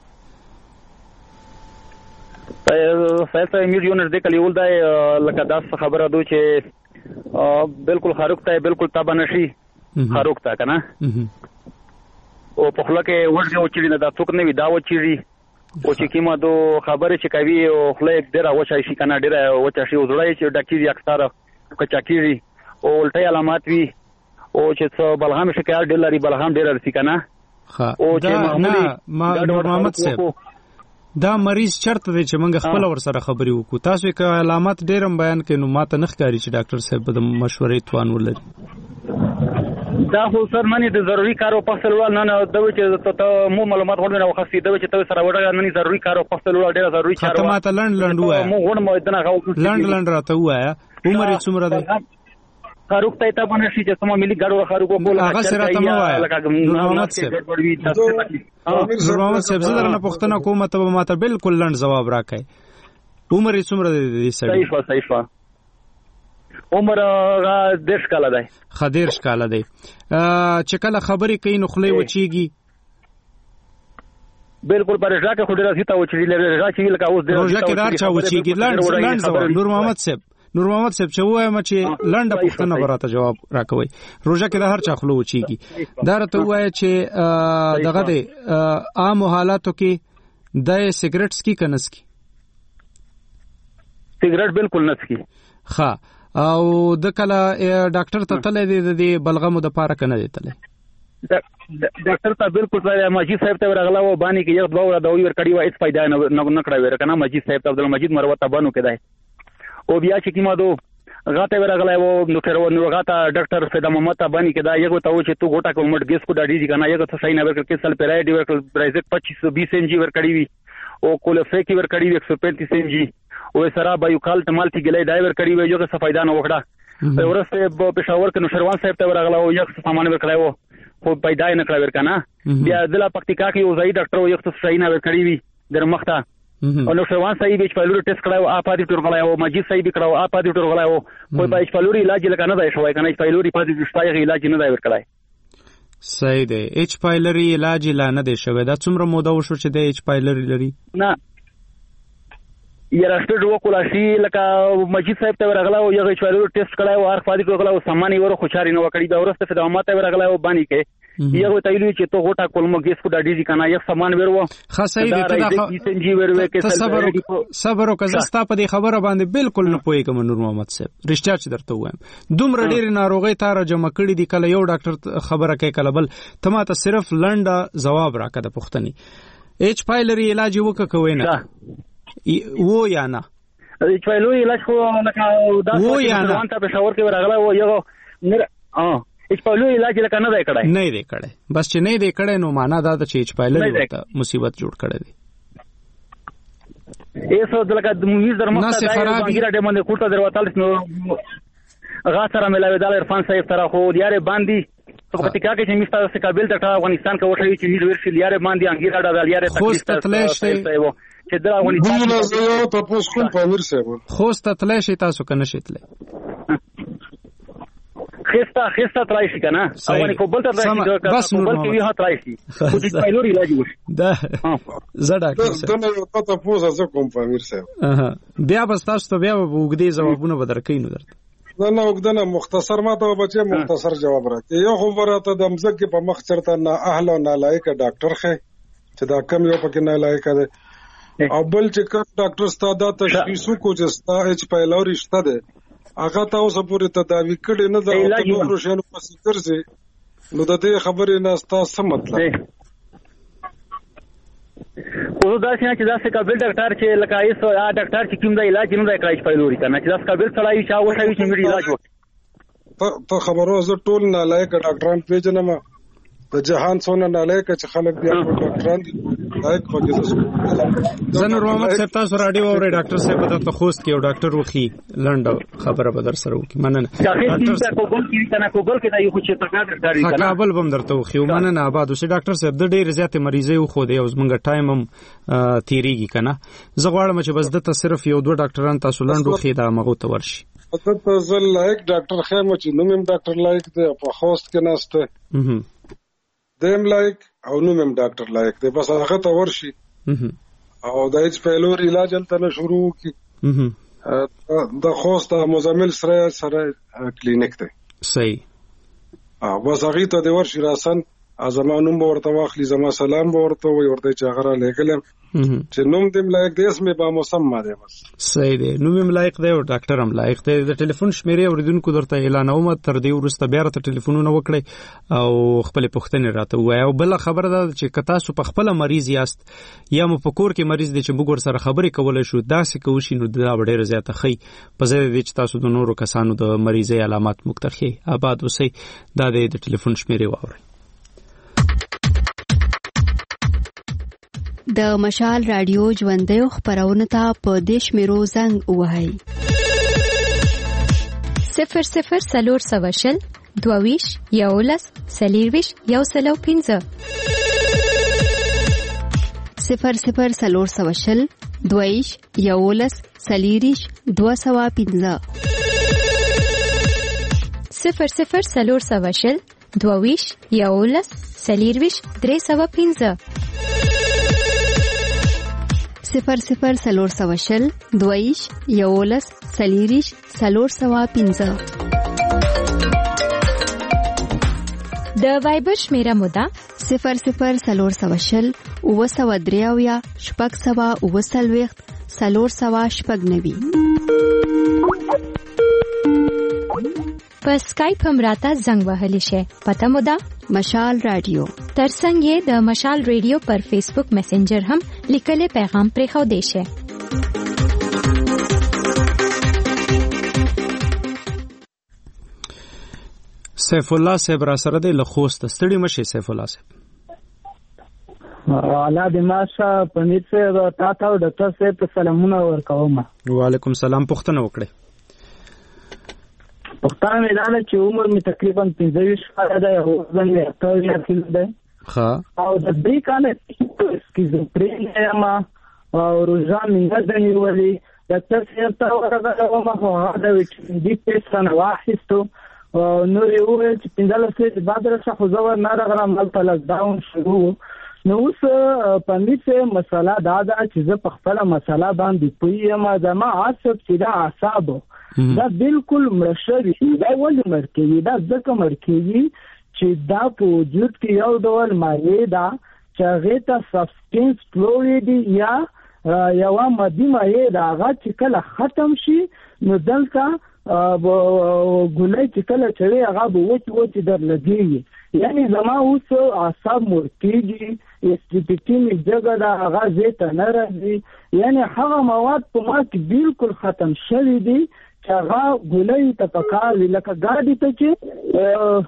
صاحب امیر یونس د کلیول دای لکه داس خبره دو چې بالکل خاروق ته بالکل تابع نشي خاروق ته کنه او په خله کې ورځي او چې نه دا څوک نه وي دا و چیږي او چې کیما دو خبره چې کوي او خله ډیر او شای شي کنه ډیر او چې شي وزړای چې ډاکټر اکثر کچاکيري او الټي علامات وي او چې بلغام شکایت ډیر لري بلغام ډیر رسي کنه او چې معمولی محمد صاحب دا مریض چرته دی چې موږ خپل ور سره خبري وکړو. تاسو که علامات ډیرم بیان کړئ نو ماته نخکاری چې ډاکټر صاحب د مشورې توان ولري. دا خو سر منی د ضروری کارو پخپل ول نه دوی چې ته مو معلومات ورنه وخصي دوی چې ته سره وړه نه ضروری کارو پخپل ول ډیر ضروری کارو ته ماته لند وای مو غون مو دنه لند راته وای عمر یې څومره دی خاروق ته ته باندې چې سم ملي ګړو خاروق بوله هغه سره ته مو وای محمد صاحب زه درنه پښتنه کومه ته ماته بالکل لند جواب راکای عمر یې څومره دی سړی؟ صحیح عمر 10 کاله دی. خدیر کاله دی. چې کله خبرې کوي نو خلې وچیږي بالکل پرېږه کې خډه راځي ته وچیږي لږه چې لکه اوس د روزه کې دار چا وچیږي لند نور محمد صاحب چې وایم چې لنډه پوښتنه براته جواب راکوي روزه کې د هر چا خلو وچیږي دا راته وای چې دغه د عام حالاتو کې د سیګریټس کی کنس کی سیګریټ بالکل نسکی ښه او د کله ډاکټر ته تللی دی د بلغمو د پاره کنه دی تللی ډاکټر ته بالکل ماجد صاحب ته ورغلا و باندې کې یو دوه دوی ور کړی و هیڅ फायदा نه کړی ور کنه ماجد صاحب ته عبد المجید مروت بانو کېدای او بیا چې کیما دو غاته ورغلا و نو کړو نو غاته ډاکټر فدا محمد بانی کېدا یو ته و چې تو ګوټا کوم مټ ګیس کو ډاډی کنه یو ته صحیح نه ورکړ کې سل پیرای دی ورکړ برایزت 2520 انجی ور کړی وی او کولفه کی ور کړی 135 انجی او سره بایو کال تمال تی ګلای ډایور کړی وی یو څه फायदा نه وکړه ورسته پېښور کې نو شروان صاحب ته ورغلا او یو څه سامان ور کړو خو फायदा نه کړو ور کنه بیا دلا پکتیکا کې یو ځای ډاکټر یو څه صحیح نه ور کړی وی در مخته او نو شروان صاحب چې فالوري ټیسټ کړو اپا دي ټور غلاو ماجد صاحب کړو اپا دي ټور غلاو خو په فالوري علاج لکه نه دی شوی کنه فالوري په دې شپه علاج نه دی ور کړای. صحیح دی. ایچ پایلری علاج لا نه دی شوی. دا څومره موده وشو چې د ایچ پایلری لري؟ نه یراستو وکولا شي لکه مجید صاحب ته ورغلا او یو چوالو ټیسټ کړای او هر فادي کوغلا او سامان یې ورو خوشاري نه وکړي دا ورسته په داماته ورغلا او باندې کې یو ته ویلو چې تو غوټه کولم ګیس کو ډاډي کنه یو سامان ورو خاصه دې ته صبر وکړه ستا په دې خبره باندې بالکل نه پوهیږم نور محمد صاحب رښتیا چې درته وایم دومره ډېر ناروغي تار جمع کړي دي کله یو ډاکټر خبره کوي کله بل ته ماته صرف لنډه جواب راکړه د پښتني ایچ پایلری علاج وکوي نه وو یا نه چوالو علاج خو لکه دا څنګه ته په شاور کې ورغلا او یو ایچ پایلو علاج لکه نه دی کړای نه دی کړای بس چې نه دی کړای نو معنا دا چې ایچ پایلو ته مصیبت جوړ کړی دی ایسو دلته د موږ درمخته دا بانګیرا د باندې کوټه درواتل نو غاثره ملاوي د عرفان صاحب سره خو یاره باندې په پکتیکا کې چې مستر سے قابل د افغانستان کې وشوي چې موږ ورشل یاره باندې انګیرا د یاره تکلیف چې دا افغانستان یو تاسو کوم پامیر صاحب خوست تللی شي تاسو کنه شتله خسته تلای شي کنه اوونی کو بل ته راځي بس بل کې وی هات راځي خو دې پایلوري علاج وشي دا زړه دا نه تاسو کوم پامیر صاحب بیا بس تاسو ته بیا وګدي جوابونه بدرکې نو درته نه وګدنه مختصر ما ته بچي مختصر جواب راکې یو خبره ته د مزګ په مخ چرته نه اهل او نالایق ډاکټر خې چې دا کم یو پکې نالایق ده او بل چې کوم ډاکټر ستاده تشخیصو کو چې ستا ایچ پایلوري شته ده هغه تاسو پورې تداوی کړي نه ده او نور شنو پسې ګرځي نو د دې خبرې نه تاسو څه مطلب او دا چې دا څه قابل ډاکټر چې لکه ایسو ډاکټر چې کوم د علاج نه دی کړی پایلوري کنه چې دا قابل سړی چې او شوی چې مړي علاج وکړي په خبرو زه ټول نه لایق ډاکټران پیژنم د جهان څونه نه لایق چې خلک بیا ډاکټران دي لایق پکې زنور محمد صاحب تاسو رادیو اوري ډاکټر صاحب ته خوست کې او ډاکټر وخی لنډ خبره به در سره وکي مننه ډاکټر کوګل کې کنه کوګل کې دا یو چې تکرار کوي کنه کابل بم درته وخی مننه آباد اوسه ډاکټر صاحب د ډېر زیات مریضي خو دی او زمونږ ټایم هم تیریږي کنه زه غواړم چې بس دته صرف یو دوه ډاکټران تاسو لنډ وخی دا مغو ته ورشي ته زل لایق ډاکټر خیر مو چې نوم ډاکټر لایق دی په خوست کې نهسته دیم لایق او نوم ډاکټر لایق دی بس هغه ته ورشي او د هیڅ پهلور علاج تل شروع کی د خوست مزمل سره کلینیک دی صحیح بس هغه ته د ورشي راسن ازمانوم ورته واخلي زما سلام ورته وي ورته چې هغه لګلم چې نوم دیم لایق دی اسمه با مسمى دی بس صحیح دی نوم لایق دی او ډاکټر هم لایق دی د ټلیفون شمیرې اوریدونکو درته اعلانوم تر دې ورسته بیا ته ټلیفونونه وکړي او خپل پوښتنې راته وایي او بل خبره ده چې کتا سو په خپل مریض یاست یا مو په کور کې مریض دی چې موږ سره خبرې کولای شو داسې کوشي نو دا ډېر زیاته خي په ځای دې چې تاسو د نورو کسانو د مریضي علامات مختخي آباد اوسئ دا د ټلیفون شمیرې واورئ د مشال رادیو ژوندۍ خبرونه ته په دیش میرو زنګ وهاي 00 سلور سواشل دوویش یولس سلیرویش یوسلو 15 00 سلور سواشل دوویش یولس سلیریش 215 00 سلور سواشل دوویش یولس سلیرویش 315 00 سلور سواشل دویش یولس سلیریش سلور سوا 15 د وایبر شمیره مودا 00 سلور سواشل وسو دریاویا شپږ سوا وسلويخت سلور سوا شپږ نوي په اسکایپ هم راته زنګ وهلی شي پته مودا مشال رادیو ترڅنګ یې د مشال ریډیو پر فیسبوک میسنجر هم لیکلي پیغام پرې خو دی شي سیف الله صاحب را سره دی لخوست ستړي مشه سیف الله صاحب والا دماشه پنځه سره تاسو ډاکټر صاحب سلامونه ورکوم وعلیکم سلام پښتنه وکړئ پښتانه مې دا چې عمر مې تقریبا 25 کال دی او وزن یې 78 کیلو دی ها او د دې کال سکیزوفرینیا ما او روزان نه دی ولی ډاکټر صاحب ته ورغلم هغه دا ویټامین ډي ټیسټ نه واخیستو نو یو چې 15 سره بعد راځه خو زه نه راغلم ملته لاک ډاون شروع نو اوس پنځه مسله دا چې زه په خپل مسله باندې پوهیم زما عصب چې دا اعصاب دا بالکل مرشدي دا ولې مرکزي دا ځکه مرکزي چې دا په وجود کې یو ډول مایع ده چې هغه ته سبسټنس فلوریډ یا یو مادي مایع ده هغه چې کله ختم شي نو دلته ګولای چې کله چوي هغه به وچ در لګي یعنی زما اوس اعصاب مرکزي استیپټین جګه دا هغه زیته نه راځي یعنی هغه مواد په ما کې بالکل ختم شوی دي چې هغه ګولای ته پکار لکه ګاډي ته چې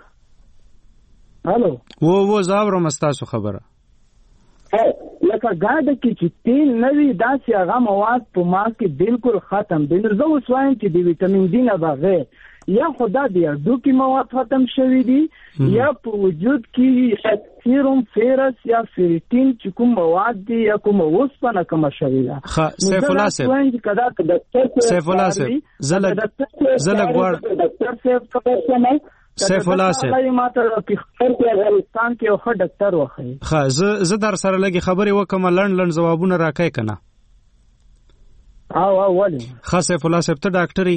هالو و زاورو مستاسو خبره لکه ګاډي کې چې تیل نوي داسې هغه مواد په ما کې بالکل ختم دي نو زه اوس وایم چې د ویټامین ډي نه بغیر یا خدا دی دوکي مواد ختم شوی دي یا په وجود کې سیروم فیرس یا فیرټین چې کوم مواد دي یا کوم وسپنه کوم شوی ده سیف الله صاحب سیف الله صاحب زلګ وړ ډاکټر صاحب خبر سیف الله صاحب ماته په خپل افغانستان کې یو ډاکټر وخی ها زه در سره لګي خبرې وکم لړن جوابونه راکای کنه او ولی سیف الله صاحب ته ډاکټري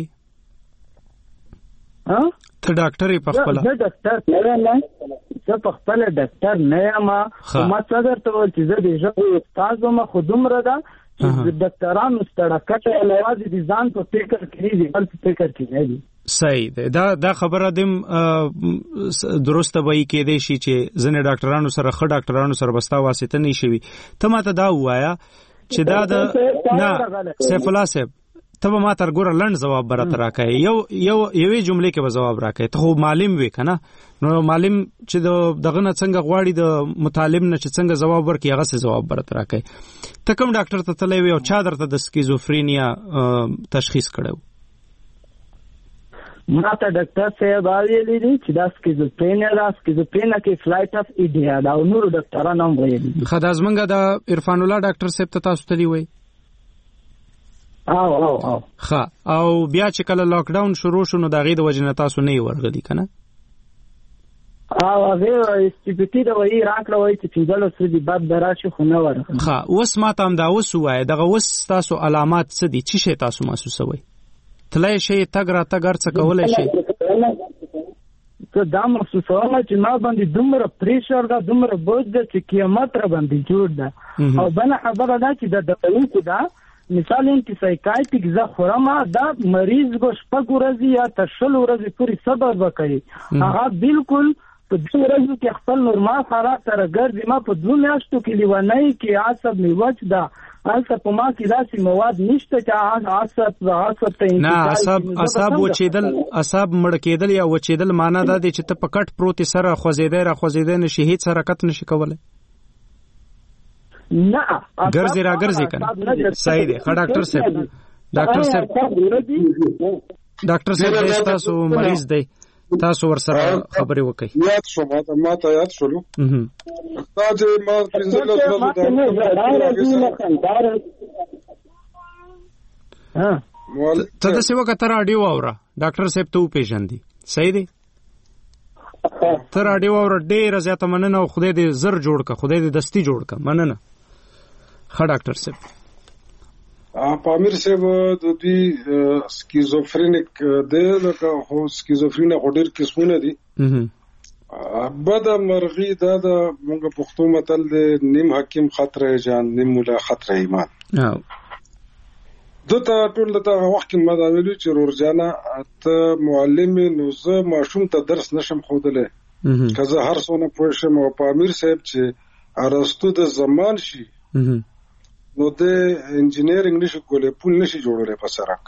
ته ډاکټري په خپل زه ډاکټر نه زه په خپل ډاکټر نه یم ما څنګه ته چې زه د ژوند استاد ما خودم را ده د ډاکټرانو ستړه کټه لوازې د ځان په فکر کې دي بل په فکر کې نه دي. صحیح ده. دا خبره دم درسته وایي کېدې شي چې ځنې ډاکټرانو سره ښه ډاکټرانو سره بستا واسطه نه شي. ته ماته دا وایا چې دا د نه سیف الله صاحب ته به ما تر ګوره لنډ ځواب برته راکای یوې جملې کې به ځواب راکای. ته خو معلم وې کنه نو معلم چې دغه نه څنګه غواړي د متعلم نه چې څنګه ځواب ورکړي هغه څه جواب برته راکای. ته کوم ډاکټر ته تللی وې او چا درته د سکیزوفرینیا تشخیص کړو؟ ما ته ډاکټر صاحب ویلي دي چې دا سکیزوفرینیا کې فلایټ اف ایډیا دا نور ډاکټرانو هم ویلي دي. خدای زمونږ د عرفان الله ډاکټر صاحب ته تاسو تللی وې؟ او بیا چې کله لاک ډاون شروع شو نو د هغې د وجې نه تاسو نه یې ورغلي که نه؟ هغې استیپیټي د وایي راکړه وایي چې 15 ورځې بعد به راشي خو نه ورغلي. اوس ما ته هم دا اوس ووایه دغه اوس ستاسو علامات څه دي؟ څه شی تاسو محسوسوئ؟ تللی شئ تګ راتګ هر څه کولی شئ؟ زه دا محسوسوم چې ما باندې دومره پریشر ده دومره بوج ده چې قیامت را باندې جوړ ده. او بله خبره ده چې د دوايونکو ده مثال انټي سایکایټیک زه خورم دا مریض کو 6 ورځې یا تر 20 ورځې پورې صبر وکړي هغه بالکل په 2 ورځو کې خپل نورمال حالت ته راګرځي. ما په 2 میاشتو کې لیونی کې عصب میوچ ده هلته په ما کې داسې مواد نشته چې عصب ته نه عصب وچېدل عصب مړ کېدل یا وچېدل معنا دا دی چې ته په کټ پروتې سره خوځېدی را خوځېدی نشي هېڅ حرکت نشي کولی نه ګرځي را ګرځي کنه. صحیح دی. ښه ډاکټر صاحب تاسو مریض دی تاسو ورسره خبرې وکړئ. یاد شو ما ته یاد شولو دا چې ما 15 ورځې ته داسې وکړه ته راډیو واوره ډاکټر صاحب ته وپېژندي. صحیح دی. ته راډیو واوره ډېره زیاته مننه او خدای دې زر جوړ کړه خدای دې دستي جوړ کړه. مننه. ښه ډاکټر صاحب پامیر صاحب د دوی سکیزوفرینیک دی لکه خو سکیزوفرینیا خو ډېر قسمونه دي. بده مرغي دا د موږ پښتو متل دی نیم حکیم خطر جان نیم مولا خطر ایمان. دته ټول دغه وخت کې ما دا ویلو چې رورجانه ته معلم نو زه ماشوم ته درس نشم ښودلی که زه هر څونه پوه شم او پامیر صاحب چې ارسطو د زمان شي نو د انجینیرینګ نشي کولی پول نشي جوړولی په سرک.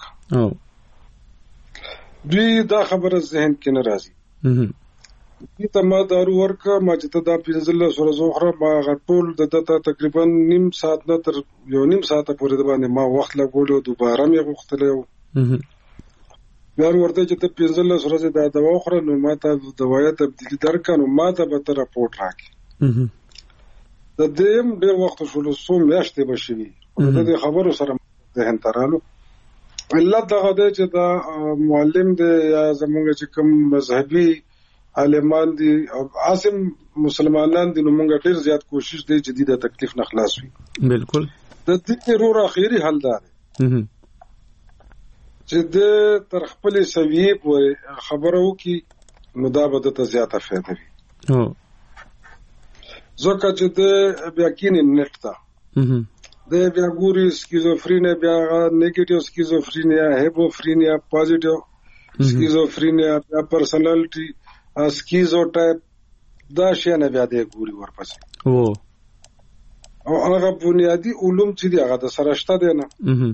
دوی دا خبره ذهن کې نه راځي. دوی ته ما دارو ورکړه ما چې ته دا 15 ورځې وخوره ما هغه ټول د تقریبا نیم ساعت نه تر 1.5 ساعته پورې د باندې ما وخت لګولی دوباره مې غوښتلی و. بیا مې ورته چې ته 15 ورځې دا دوا وخوره نو ما ته دوايي تبدیلي درکړه نو ما ته به ته راپورټ راکړي. د دې ډېر وخت شولو څو میاشتې به شوي د دې خبرو سره ذهن ته رالو. علت دغه دی چې دا معلم دی یا زمونږ چې کوم مذهبي عالمان دي او عاصم مسلمانان دي نو مونږ ډېر زیات کوشش دی چې د تکلیف نه خلاص وي. بالکل. د دې رور اخیری حل دا دی چې د تر خپل سویې پورې خبره وکړي نو دا به ته زیاته فایده وي. ځکه چې د بیا کینې نت ده د بیا ګوري سکیزوفرینیا بیا نیگیټیو سکیزوفرینیا هیپوفرینیا پازیټیو سکیزوفرینیا بیا پرسنالټي سکیزو ټایپ دا شی نه بیا د ګوري ورپسې او هغه بنیادی علوم چې دی هغه د سره شته دی نه.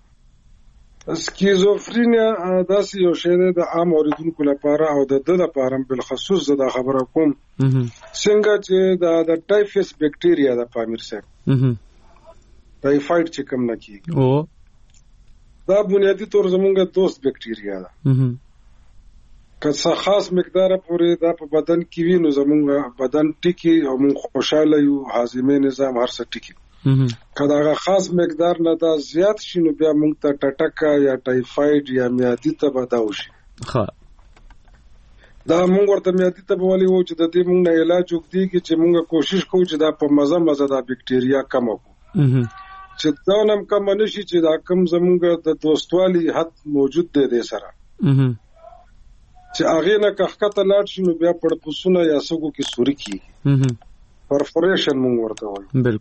سکیزوفرینیا داسې یو شی دی د عام اوریدونکو لپاره او د ده لپاره بالخصوص زه دا خبره کوم څنګه چې د ټایفس بکټیریا د پامیر صاحب ټایفاید چې کوم نه کېږي دا بنیادی طور زمونږ دوست بکټیریا ده. که څه خاص مقدار پورې دا په بدن کې وي نو زمونږ بدن ټیکي او مونږ خوشاله یو هاضمه نظام هر څه ټیکي. که دا خاص مقدار نه دا زیات شي نو بیا مونږ ته ټټکه یا ټایفاید یا میادي ته به دا وشي. دا مونږ ورته میادي ته به ولې وو چې د دې مونږ نه علاج وکړي چې مونږ کوشش کوو چې دا په مزه دا بکټیریا کم وکړو چې دا نم کم نشي چې دا کم زمونږ د دوستوالي حد موجود دی د سره چې هغه نه کخکته لاړ شي نو بیا پړپوسونه یا سګو کې سوري کیږي پرفوریشن مونږ ورته وایو. بالکل.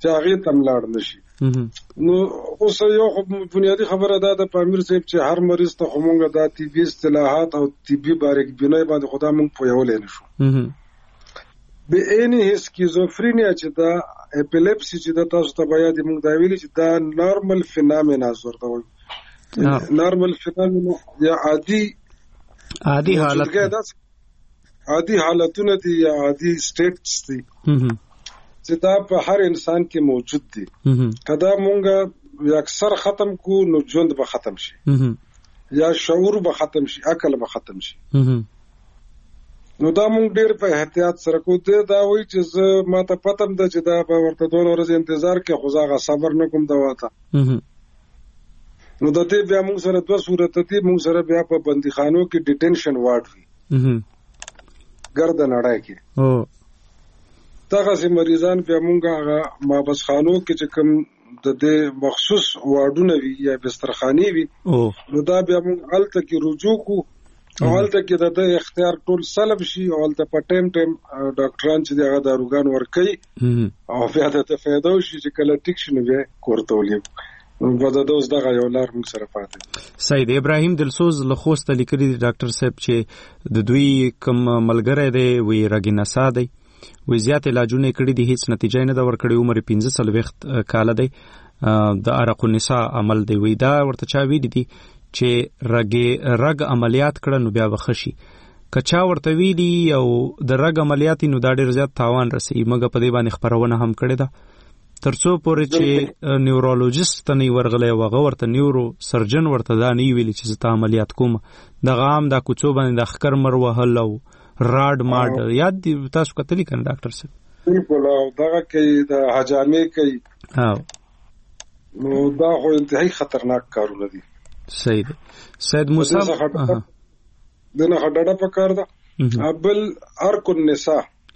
چې هغه تم لاړ نشي. نو اوس یو بنیادی خبره ده د پامیر صاحب چې هر مریض ته همغه د طبي اصطلاحات او طبي باریک بینای باندې خدا مونږ پویولې نشو. به اني سکیزوفرینیا چې دا اپیلیپسي چې د تاسو ته بیا د مونږ دا ویلي چې دا نارمل فینامنا ورته وایي. نارمل فینامنا یا عادي حالت عادي حالتونه دي یا عادي سټیټس دي چې دا په هر انسان کې موجود دي. کدا مونږ اکثر ختم کو نو ژوند به ختم شي یا شعور به ختم شي، عقل به ختم شي. نو دا مونږ ډیر په احتیاط سره کو ته دا وایي چې ما ته پتم ده چې دا په ورته 2 ورځې انتظار کې خو زه صبر نه کوم دا واته. نو د دې بیا مونږ سره 2 صورت دي. مونږ سره بیا په بندیخانو کې ډیټینشن وارډ وي ګردن اړای کې دغه سي مریضان بیا مونږ هغه مابس خانو کې چې کوم د دې مخصوص وارډونه وي یا بسترخاني وي نو دا بیا مونږ الته کې رجوع کو او الته کې د اختیار ټول سلب شي او الته په ټیم ډاکټران چې دغه داروګان ورکي او بیا د فایده شي چې کله ټیک شنه بیا کوړتولې په دوز دغه یو لار موږ سره پاتې. سید ابراهیم دلسوز له خوست لیکلي ډاکټر صاحب چې د دوی کوم ملګری دی وی رګینسا دی وی زیات علاجونه کړي دي هیڅ نتیجه نه دا ورکړي عمر 15 وخت کال دی د عرق النساء عمل دی وی دا ورته چا ویلي دي چې رګ عملیات کړه نو بیا بخشي کچا ورته ویلي او د رګ عملیات نو دا ډیر زیات تاوان رسي مګه په دې باندې خبرونه هم کړي ده ترڅو پورې چې نیورولوژیست ته نه ورغلی وغه ورته نیورو سرجن ورته دا نه ویلي چې زه عملیات کوم د غام دا کوڅو باندې د خکر مر وهل او راډ ماډ یاد دی تاسو کتلی کنه ډاکټر صاحب بالکل او دغه کې د حجامې کوي نو دا خو انتهایی خطرناک کارونه دي. صحیح دی. سید موسی دنه هډډه پکار ده ابل ارک النساء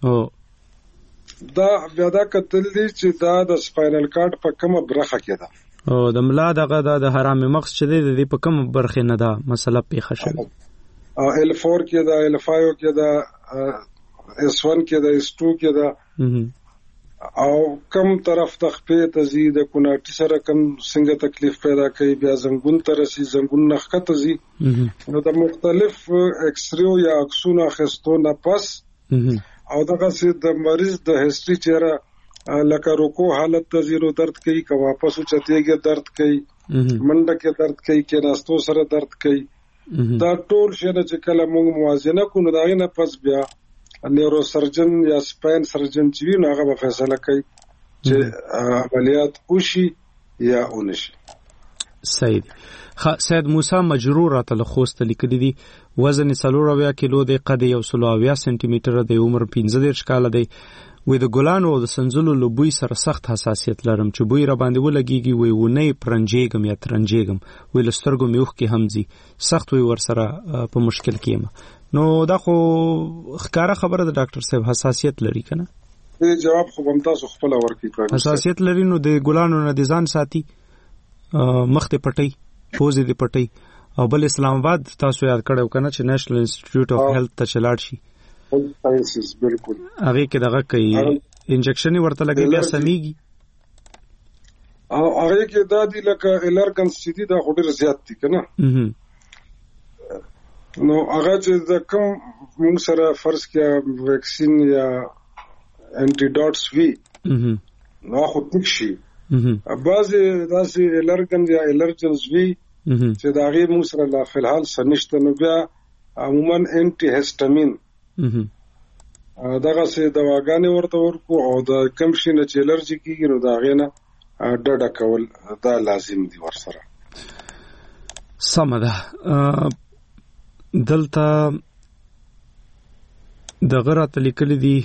دا بیا دا کتل دي چې دا د سپاینل کارډ په کومه برخه کې ده او د ملا دغه د حرام مغز چې دی په کومه برخه نه ده مسله پیښه شوه. L4 کې ده L5 کې ده S1 کې ده S2 کې ده او کم طرف تخپې تزي د کوناټي سره کم څنګه تکلیف پیدا کوي بیا زنګون ترسي زنګون نخکه تزي نو د مختلف ایکس ری یا اکسونه خستو نه پس او دغه سي د مریض د هیستوري چیرې لکه روکو حالت تزيرو درد کوي که واپس چتيږي درد کوي منډه کې درد کوي کې راستو سره درد کوي دا ټول شنه چې کله موږ موازنه کوو دا نه پس بیا نیورو سرجن یا سپاین سرجن چې وي نو هغه به فیصله کوي چې عملیات وشي یا ونشي. سید سید موسی مجرور راته خوست لیکلي دي وزن 4 کیلو دی قد 120 سنټي میټر دی عمر 15 کال دی وې د ګلانو او د سنځلو لوبوي سره سخت حساسیت لرم چې بوی را باندې ولګيږي وې ونه پرنجېګم یا ترنجېګم وې لسترګو میوخ کې همزي سخت وې ور سره په مشکل کې نو دا خو ښکارا خبره د ډاکټر صاحب حساسیت لري کنه دې جواب خو هم تاسو خپل ورکړئ حساسیت لري نو د ګلانو نه د ځان ساتي مخ ته پټي پوزې دې پټي او بل اسلام آباد تاسو یاد کړو کنه چې نېشنل انسټیټیوټ اف هیلث ته چلاړ شي ساينسز بالکل هغه کې دغه کوي انجکشن ورته لګي بیا سميږي او هغه کې دا دی لکه الرګن سيدي دا خوري زیات دي کنه نو هغه چې د کوم موږ سره فرض کړه ویکسین یا انټي ډاټس وی نو خو تک شي بعضی داسې الرګن یا الرجنز وی چې دا غي موږ سره لا فلحال سنشته نو بیا عموما انټي هیسټامین دغه سي دواګانې ورته ورکو او د کم شي نه چې الرجی کیږي نو دا غینه ډډه کول دا لازم دي ورسره سمده دلته د غرات لیکلي دي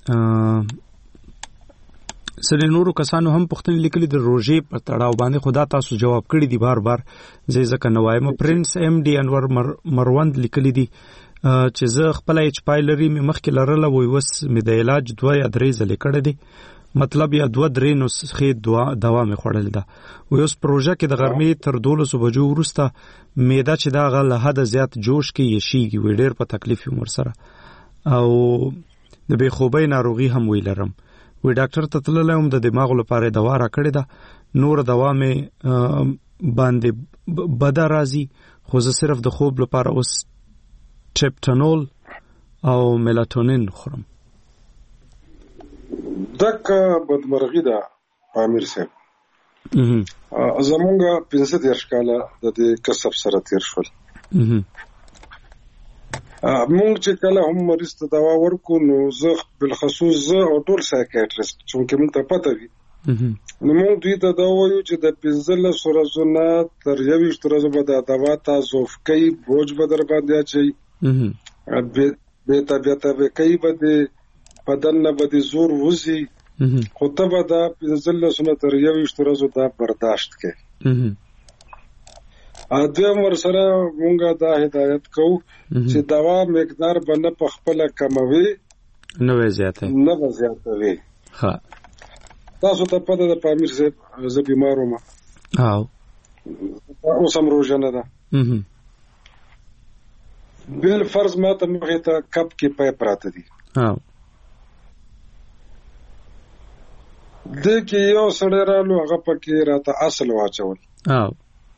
سره نورو کسانو هم پښتني لیکلي د روژې په تړاو باندې خدا تاسو جواب کړی دی بار بار زه ځکه نوایم پرنس ام ډي انور مروند لیکلي دي چې زه خپل ایچ پایلري مخکې لرله وای وس مې د علاج 2 یا 3 ځلې کړی دي مطلب یا 2-3 نسخې دوا مې خوړل ده و اوس پروژه کې د غرمې تر 12 بجو وروسته معده چې دا غل حد زیات جوش کې یشيږي وې ډېر په تکلیف عمر سره او د بې خوبۍ ناروغي هم ویلرم وی ډاکټر ته تللی هم د دماغ لپاره دوا را کړې ده، نور دوا مې باندې بده راځي، خو زه صرف د خوب لپاره اوس ټریپټانول او میلاټونین خورم. دغه بدمرغي ده امیر صاحب. زمونږ 15 کاله د دې کسب سره تیر شول. مونږ چې کله هم مریض ته دوا ورکو نو زه بالخصوص زه او ټول سایکیاټریست چې موږ ته پته وي نو موږ دوی ته دا وایو چې د 15 ورځو نه تر 21 ورځو به د دوا تاسو کوي بوج به در باندې اچي به طبيعت به کوي به بدن نه به زور وزي خو ته به د 15 نه تر 21 ورځو دا برداشت کوي. دویم ورسره مونږه دا هدایت کوو چې دوا مقدار باندې په خپل کموي نه زیاتوي ها تاسو ته پته ده پامیر زه بیمار وم او اوس هم روزنه ده بل فرض ما ته مخه ته کپ کې پای پراته دي او د کې یو سړی رالو هغه پکې راته اصل واچول او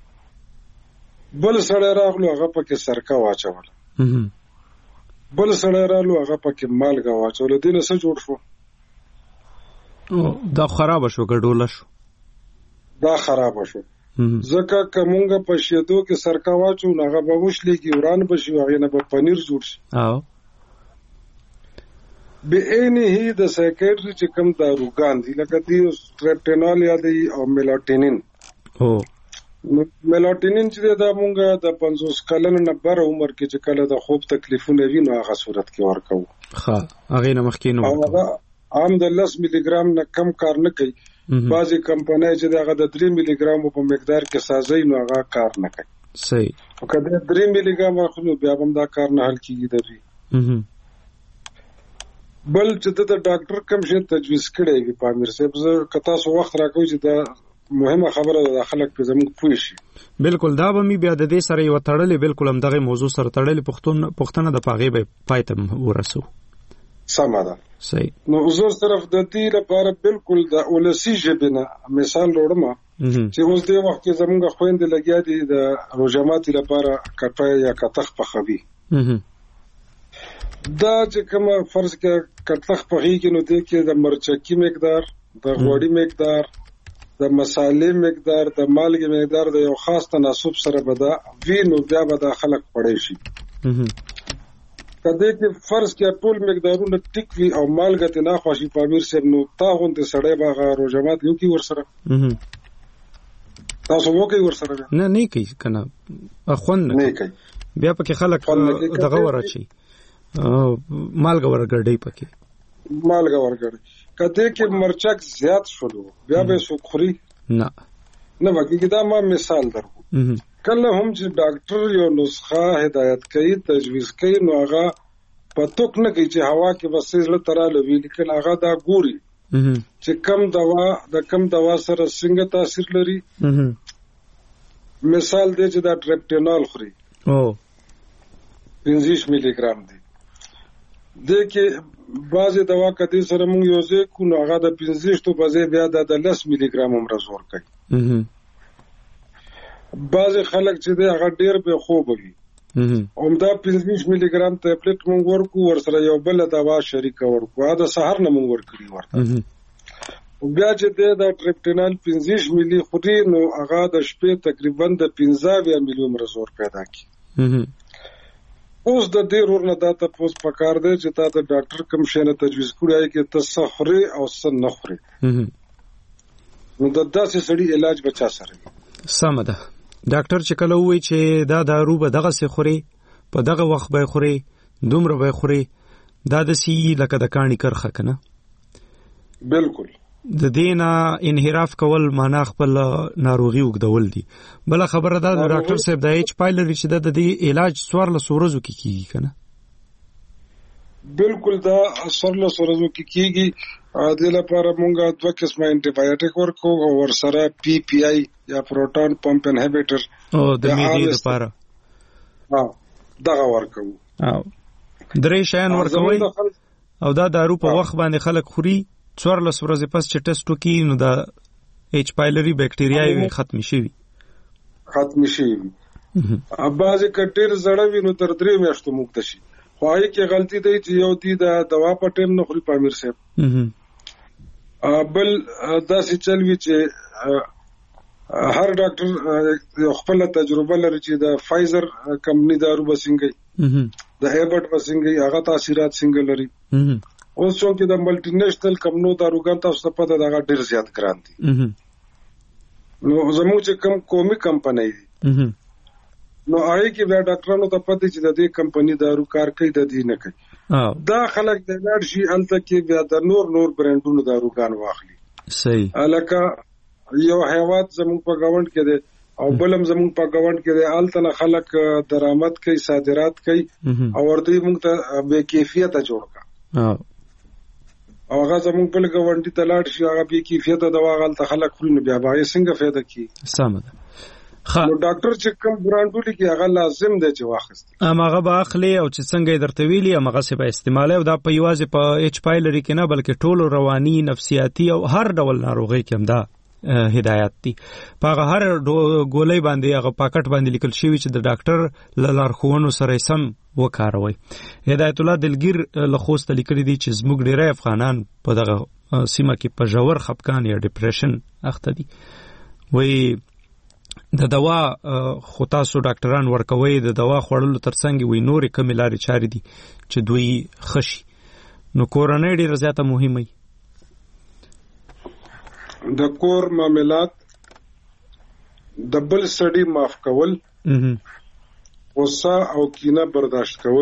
بل سړی راغلو هغه پکې سرکه واچول بل سړی رالو هغه پکې مالګه واچول دینه څه جوړ شو دا خراب شو ګډوله شو دا خراب شو ځکه کومګه په شیدو کې سرکه واچو هغه به وشلېږي وران بشي هغه نه به پنیر جوړ شي او به انه د سایکیټری چې کوم داروګان دي لکه دی ټریپټینول یا دی او میلاټونین او میلاټونین چې دا مونږه د 50 کلن نه بر عمر کې چې کله د خوب تکلیفونه وینو هغه صورت کې ورکو ها هغه نه مخکې نو عام د 10 ملي ګرام نه کم کار نه کوي بعضی کمپنۍ چې دغه د 3 ملي ګرام په مقدار کې سازي نو هغه کار نه کوي صحیح او کله 3 ملي ګرام خو بیا هم دا کار نه حل کیږي دوی بل چې د ډاکټر کوم شی تجویز کړی وي پامیر صاحب زه کتا سو وخت راکوي چې دا مهمه خبره ده خلک په زموږ پوه شي بالکل دا به می بیا د دې سره یو تړلې بالکل هم دغه موضوع سره تړلې پښتنه د پاغې به پایته ورسو سمه ده صحیح نو زه صرف د دې لپاره بالکل د ولسی جبنه مثال وړم چې اوس دې وخت کې زموږ خويندې لګیا دي د روزماتي لپاره کټه یا کتخ په خوي دا چې کوم فرض کې کټلخ په غي کې نو دې کې د مرچکی مقدار د غوړی مقدار د مصالې مقدار د مالګې مقدار د یو خاص تناسب سره بدا وینو بیا بدا خلق پړې شي کله چې فرض کې ټول مقدارونه ټیک وي او مالګه ته نه خوشي پامیر سره نو تا غونډه سړې باغ روزمات یو کې ورسره تاسو وو کې ورسره نه کوي کنه اخوند نه کوي بیا پکې خلک دغه ورچی مالګه ورګړې پکې مالګه ورګړې کله کې مرچک زیات شولو بیا به سوخري نه وکړي دا ما مثال درکو کله هم چې ډاکټر یو نسخه هدایت کوي تجویز کوي نو هغه پتوک نه کوي چې هوا کې وسې له تراله وی لیکن هغه دا ګوري چې کم دوا سره څنګه تاثیر لري مثال دی چې دا ټریپټینول خوري او 15 ملي ګرام دی دغه بعضی دوا کدي سره موږ یو ځای کو نو هغه د 15 ته بځای بیا د 10 ملي ګرام عمر زور کوي بعضی خلک چې هغه ډیر به خوب وي عمده 15 ملي ګرام ټابلیټ موږ ورکو ورسره یو بل دوا شریک ورکو دا سحر نه موږ ورکړي ورته بیا چې د ټریپټینال 15 ملي خوري نو هغه د شپې تقریبا د 15 ملي عمر زور پیدا کوي اوس د دې ورنه دا ته پوس پکار دی چې تا د ډاکټر کوم شی نه تجویز کړی چې ته سخري او سن نه خوري نو د داسې سړي علاج بچا سره سم ده ډاکټر چې کله وایي چې دا دارو به دغه سي خوري په دغه وخت به خوري دومره به خوري دا د سی لکه د کانی کرخه کنه بالکل د دینه انحراف کول معنا خپل ناروغي وګدول دي بل خبره ده ډاکټر صاحب د ایچ پایلر چې د دې علاج سوارله سورزو کې کیږي کنه بالکل دا سوارله سورزو کې کیږي د لپاره مونږه دوه قسمه انټي بایوټیک ورکو او ورسره پی پی آی یا پروټون پمپ انهبیټر او د میډي لپاره دغه ورکو او درې شین ورکوي او دا دارو په وخت باندې خلک خوري 14 ورځې پس چې ټیسټ وکړي نو د ایچ پایلری بکټیریاوي ختم شي بعضې که ډېر زړه وي نو تر 3 میاشتو موږ شي خو هغې کې غلطي دی چې یو دی د دوا په ټیم نه خوري پامیر صاحب بل داسې چل وي چې هر ډاکټر یو خپل تجربه لري چې د فایزر کمپنی دارو به څنګه د ایبټ به څنګه هغه تاثیرات څنګه لري اوس چې د ملټي نېشنل کمپنو داروګان تاسو ته پته دا ډېر زیات ګران دي نو زموږ چې کوم قومي کمپنۍ دي نو هغه کې بیا ډاکټرانو ته پته چې د دې کمپنی دارو کار کوي د دې نه کوي دا خلک د لاړ شي الته کې بیا د نور برانډونو داروګان واخلي صحیح الکه یو هیواد زموږ په گاوند کې دی او بلم زموږ په گاوند کې دی الته خلک درآمد کوي صادرات کوي او ورته موږ ته بے کیفیته جوړ کا او هغه زموږ په گاوندي ته لاړ شي هغه بے کیفیته دوا غلطه خلک خوري نو بیا به څنګه فایده کوي سم ده نو ډاکټر چې کوم برانډولي کې هغه لازم دی چې واخست هغه به اخلي او چې څنګه درته ویلي هغه څه به استعمالي او دا په یوازې په ایچ پایلری کې نه بلکې ټولو رواني نفسیاتي او هر ډول ناروغي کې هم دا هدایت دي په هر ګولۍ باندې هغه پاکټ باندې لیکل شوی چې د ډاکټر لارښوونو سره سم وکاروي. هدایت الله دلګیر لخوست لیکلي دي چې زموږ ډیری افغانان په دغه سیمه کې په ژور خپګان یا ډیپریشن اخته دي. وای د دوا خو تاسو ډاکټران ورکوي د دوا خوړلو ترڅنګ وي نورې کومې لارې چارې دي چې دوی خشي نو کورنۍ ډېره زیاته مهمه وي. د کور معاملات د بل سړي معاف کول غصه او کینه برداشت کول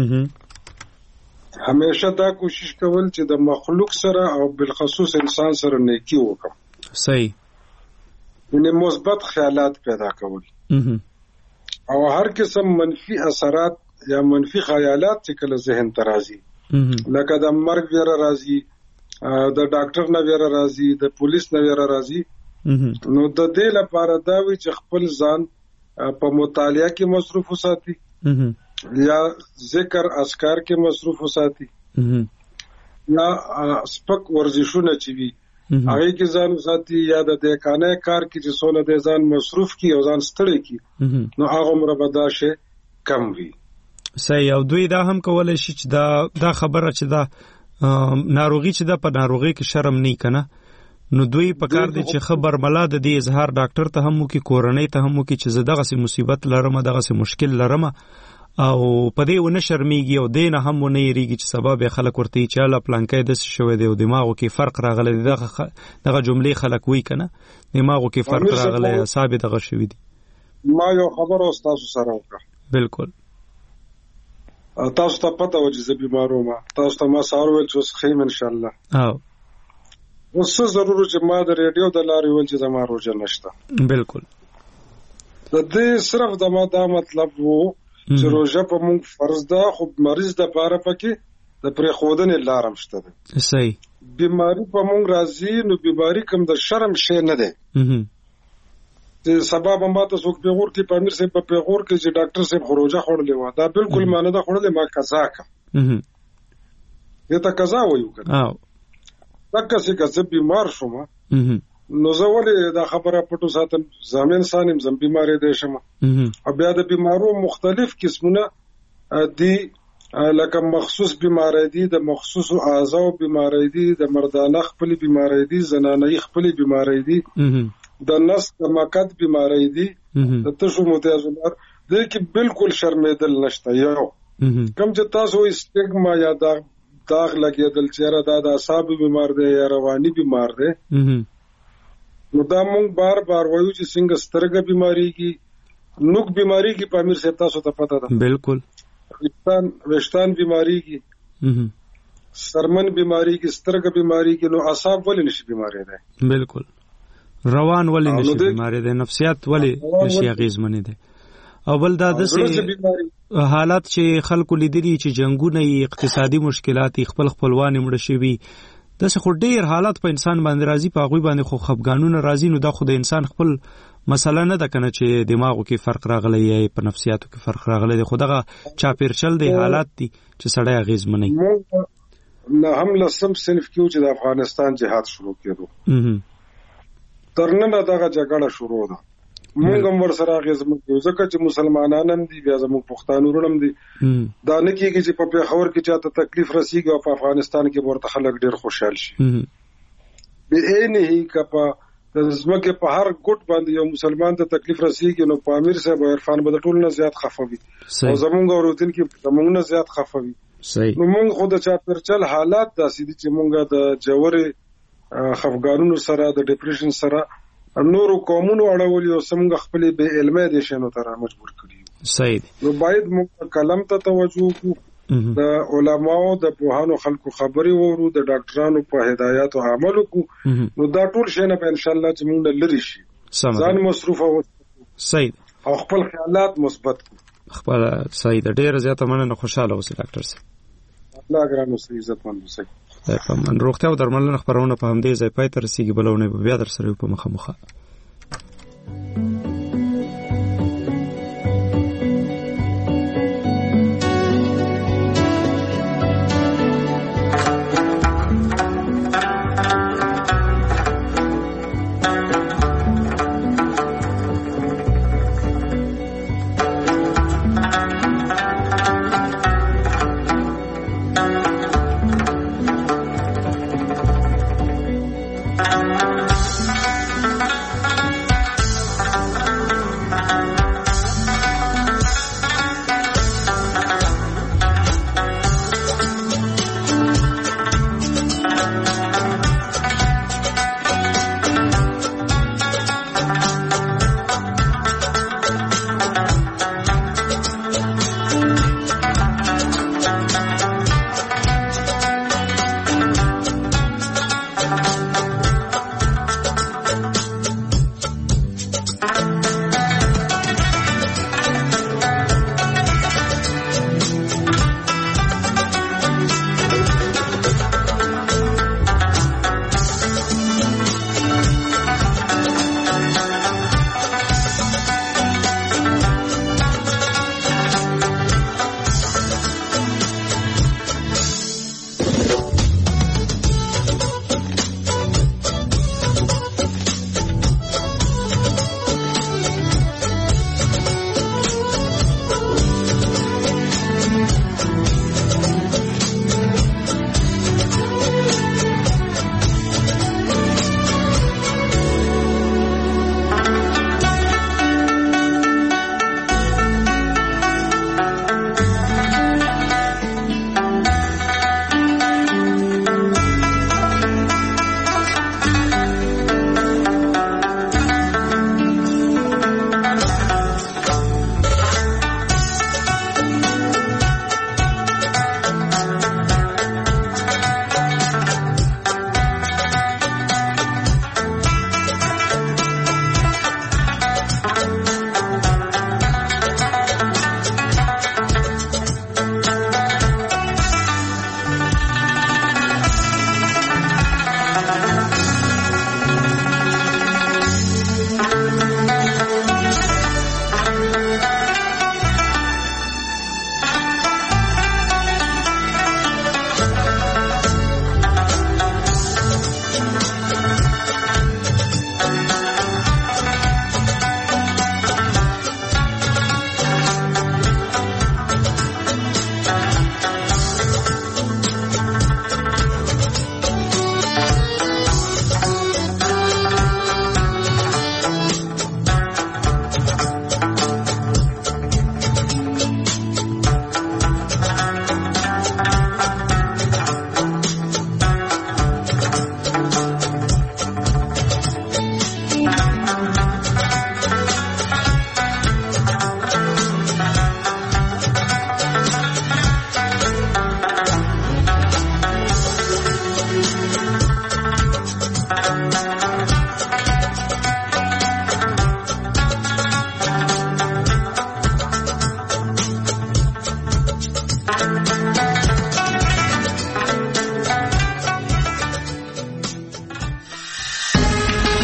همیشه دا کوشش کول چې د مخلوق سره او بالخصوص انسان سره نیکی وکړم. صحیح. یعنی مثبت خیالات پیدا کول او هر قسم منفی اثرات یا منفی خیالات چې کله ذهن ته راځي لکه د مرګ ویره راځي د ډاکټر نه ویره راځي د پولیس نه ویره راځي نو د دې لپاره دا وی چې خپل ځان په مطالعه کې مصروف وساتي یا ذکر اذکار کې مصروف وساتي یا سپک ورزشونه چې وي هغه کې ځان وساتي یا د کانه کار کې چې څونه د ځان مصروف کی او ځان ستړي کی نو هغه عمر بداشه کم وي. صحیح. او دوی دا هم کولای شي چې دا خبره چې دا ناروغي چې دا په ناروغي کې شرم نه کنه نو دوی په کار دي چې خبر ملا د دې اظهار ډاکټر ته هم وکي کورنۍ ته هم وکي چې دغه سي مصیبت لرم دغه سي مشکل لرم او په دې ونه شرمېږي او دینه هم ونه یریږي چې سبب خلک ورته چې الله پلانکې د شوې دی او دماغو کې فرق راغلی دغه جملې خلک وی کنه دماغو کې فرق راغلی حساب دغه شوې دي. ما یو خبر او تاسو سره وکړه. بالکل. تاسو ته پته و چې زه بیمارو ما تاسو ته ما سهار ویل چې خیم ان شاء الله اوس ضروري چې ما د ریډیو د لارې ویل چې زما روزه نشته. بالکل. د دې صرف د ما دا مطلب وو چې روزه په موږ فرض ده خو مریض د پاره پکې د پرې خودنې لارم شته ده. صحیح. بیماری په موږ راځي نو بیماری کوم د شرم شی نه ده چې سبب ما ته څوک پیغور کې پامیر سه په پیغور کې چې ډاکټر صاحب خروجه خورلې و دا بالکل معنی ده خورلې ما قضا کا دته قضا وایو کنه تک څه بیمار شوم نو زه ولې دا خبره پټو ساتم زمين سانم زم بیمارې دې شم او بیا د بیمارو مختلف قسمونه دي لکه مخصوص بیماری دي د مخصوص اعضاء بیماری دي د مردانه خپل بیماری دي زنانه خپل بیماری دي د نس د مقد بیماری دي د تشو متازمر دې کې بالکل شرمېدل نشته. یو کوم چې تاسو استګما یا داغ لګېدل چیرې دا د اعصاب بیمار دی یا رواني بیمار دی نو دا مونږ بار بار وایو چې څنګه سترګې بیماری کی نوک بیماری کی پامیر سے تاسو ته پته ده. بالکل. وشتان بیماری کی سرمن بیماری کی سترګې بیماری کی نو اعصاب ولې نشي بیماری ده. بالکل. روان ولې نشي بیماری ده نفسیات ولې نشي اغیزمنې ده او بل دا د حالات چې خلکو لیدلي چې جنگونه اقتصادي مشکلات خپل خپلوان مړ شي داسې خو ډیر حالات په انسان باندې راځي په هغوی باندې خو خفګانونه راځي نو دا خو د انسان خپل مسله نه ده کنه چې دماغو کې فرق راغلی یا په نفسیاتو کې فرق راغلی دی خو دغه چاپیرچل دی حالات دي چې سړی اغیزمنې. نه هم لسم صنف کې چې د افغانستان جهاد شروع کېدو ترنه دغه جګړه شروع ده موږ هم ورسره غیزمو ځکه چې مسلمانان هم دي بیا زموږ پښتانه ورونم دي دا نه کېږي چې په پیښور کې چاته تکلیف رسیږي او په افغانستان کې ورته خلک ډېر خوشحال شي به عینه کپا د زمکه په هر ګټ باندې یو مسلمان ته تکلیف رسیږي نو په امیر صاحب عرفان بدل ټول نه زیات خفوي او زمونږ اورودل کې زمونږ نه زیات خفوي نو موږ خود چا پرچل حالات داسې دي چې موږ د جوړې خفګانونو سره د ډیپریشن سره نورو قومونو اړولې او څنګه خپل به علمي دي شنو تر مجبور کړی صحیح نو باید موږ کلم ته توجه وکړو د علماو د پوهانو خلکو خبري وورو د ډاکټرانو په هداياتو عمل وکړو نو دا ټول شی نه په ان شاء الله چې موږ لری شي ځان مصروف او صحیح او خپل خیالات مثبت خپل صحیح د ډیر زیاته مننه خوشاله اوسئ ډاکټر صاحب الله ګرانو سي عزت مند اوسئ په من روغتیا او درملنه خبرونه په همدې ځای پای ته رسیدي بلونه بیا در سره په مخه